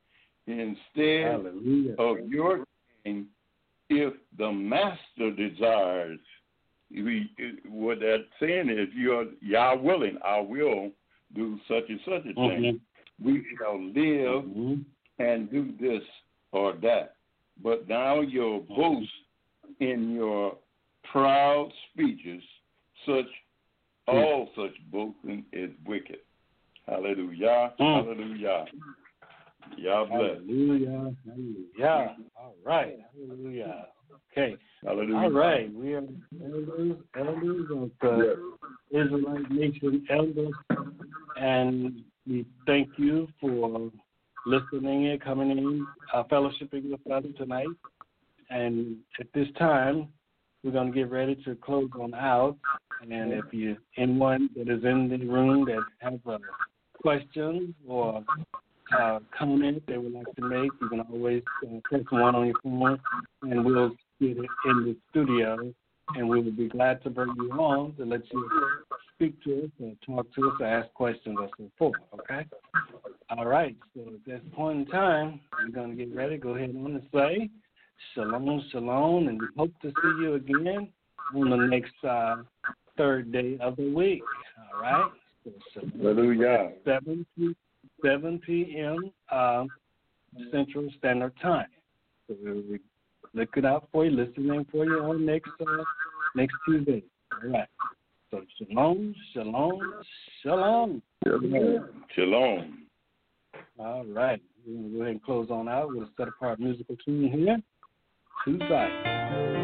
Speaker 4: instead
Speaker 1: Hallelujah.
Speaker 4: of your gain, if the master desires. We, what that saying is, you're Yah willing, I will do such and such a thing. Mm-hmm. We shall live mm-hmm. and do this or that. But now your boast in your proud speeches, such mm-hmm. all such boasting is wicked. Hallelujah. Mm. Hallelujah. Yah bless.
Speaker 1: Hallelujah. Hallelujah. All right. Hallelujah. Okay.
Speaker 4: Hallelujah.
Speaker 1: All right. We are elders, elders of the yes. Israelite Nation elders, and we thank you for listening and coming in, uh, fellowshipping with us tonight. And at this time, we're going to get ready to close on out. And if you anyone that is in the room that has a question or uh, comment they would like to make, you can always uh, press one on your phone, and we'll get it in the studio, and we will be glad to bring you on to let you speak to us and talk to us or ask questions or so forth, okay? All right, so at this point in time, we're going to get ready. Go ahead on and say shalom, shalom, and we hope to see you again on the next uh, third day of the week, all right? So,
Speaker 4: Hallelujah.
Speaker 1: seven p.m. Uh, Central Standard Time. So we'll be looking out for you, listening for you on next uh, next Tuesday. All right. So shalom, shalom, shalom.
Speaker 4: Shalom. Shalom.
Speaker 1: All right. We're going to go ahead and close on out with a set apart musical tune here. Tuesday.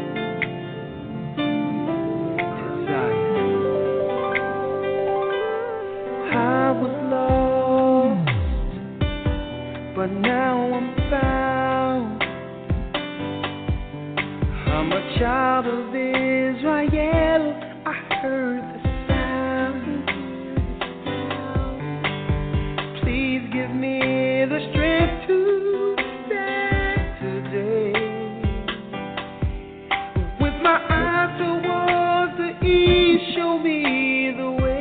Speaker 5: I was lost, but now I'm found. I'm a child of Israel. I heard the sound. Please give me the strength to stand today. With my eyes towards the east, show me the way.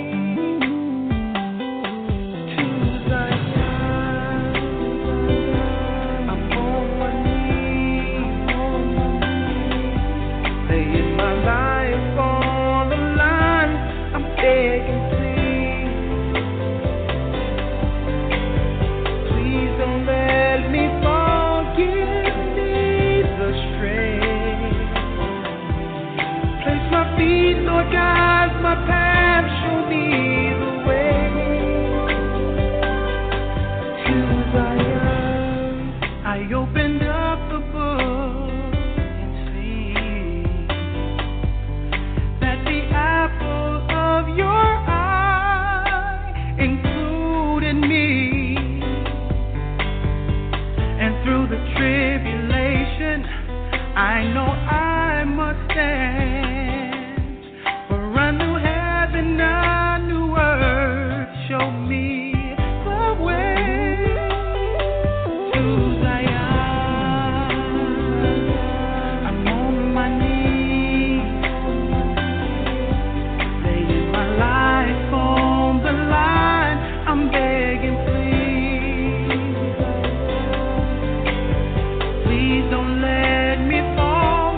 Speaker 5: Lord, guide my path, show me the way to Zion. I opened up the book and see that the apple of your eye included me, and through the tribulation, I know I must stand. A new word, show me the way to Zion. I'm on my knees, laying my life on the line. I'm begging, please, please don't let me fall.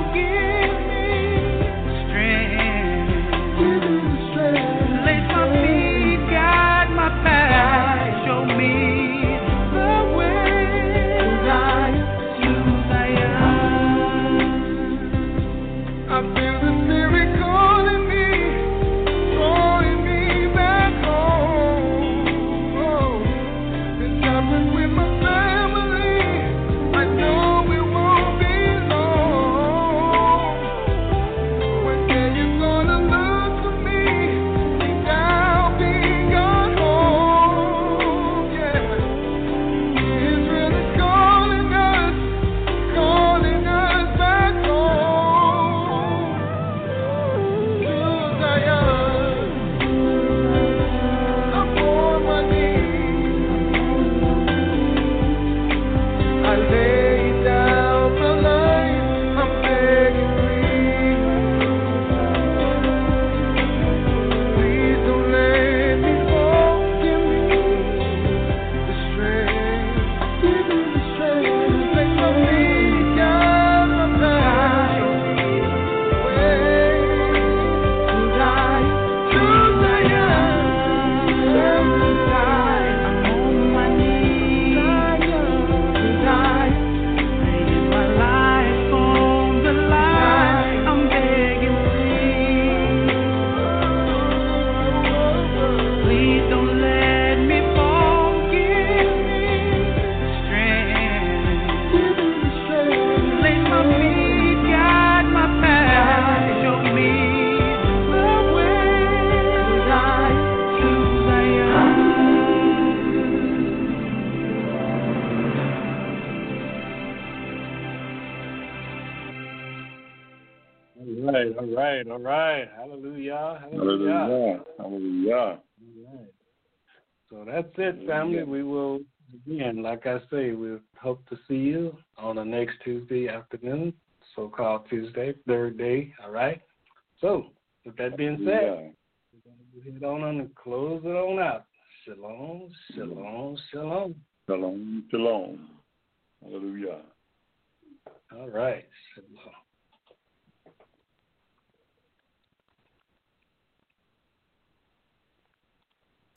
Speaker 1: right, all right, all right. Hallelujah, hallelujah.
Speaker 4: Hallelujah. Hallelujah.
Speaker 1: All right. So that's it, family. We will, again, like I say, we hope to see you on the next Tuesday afternoon, so-called Tuesday, third day, all right? So, with that being said, we're going to head on and close it on out. Shalom, shalom, shalom.
Speaker 4: Shalom, shalom. Hallelujah.
Speaker 1: All right, shalom.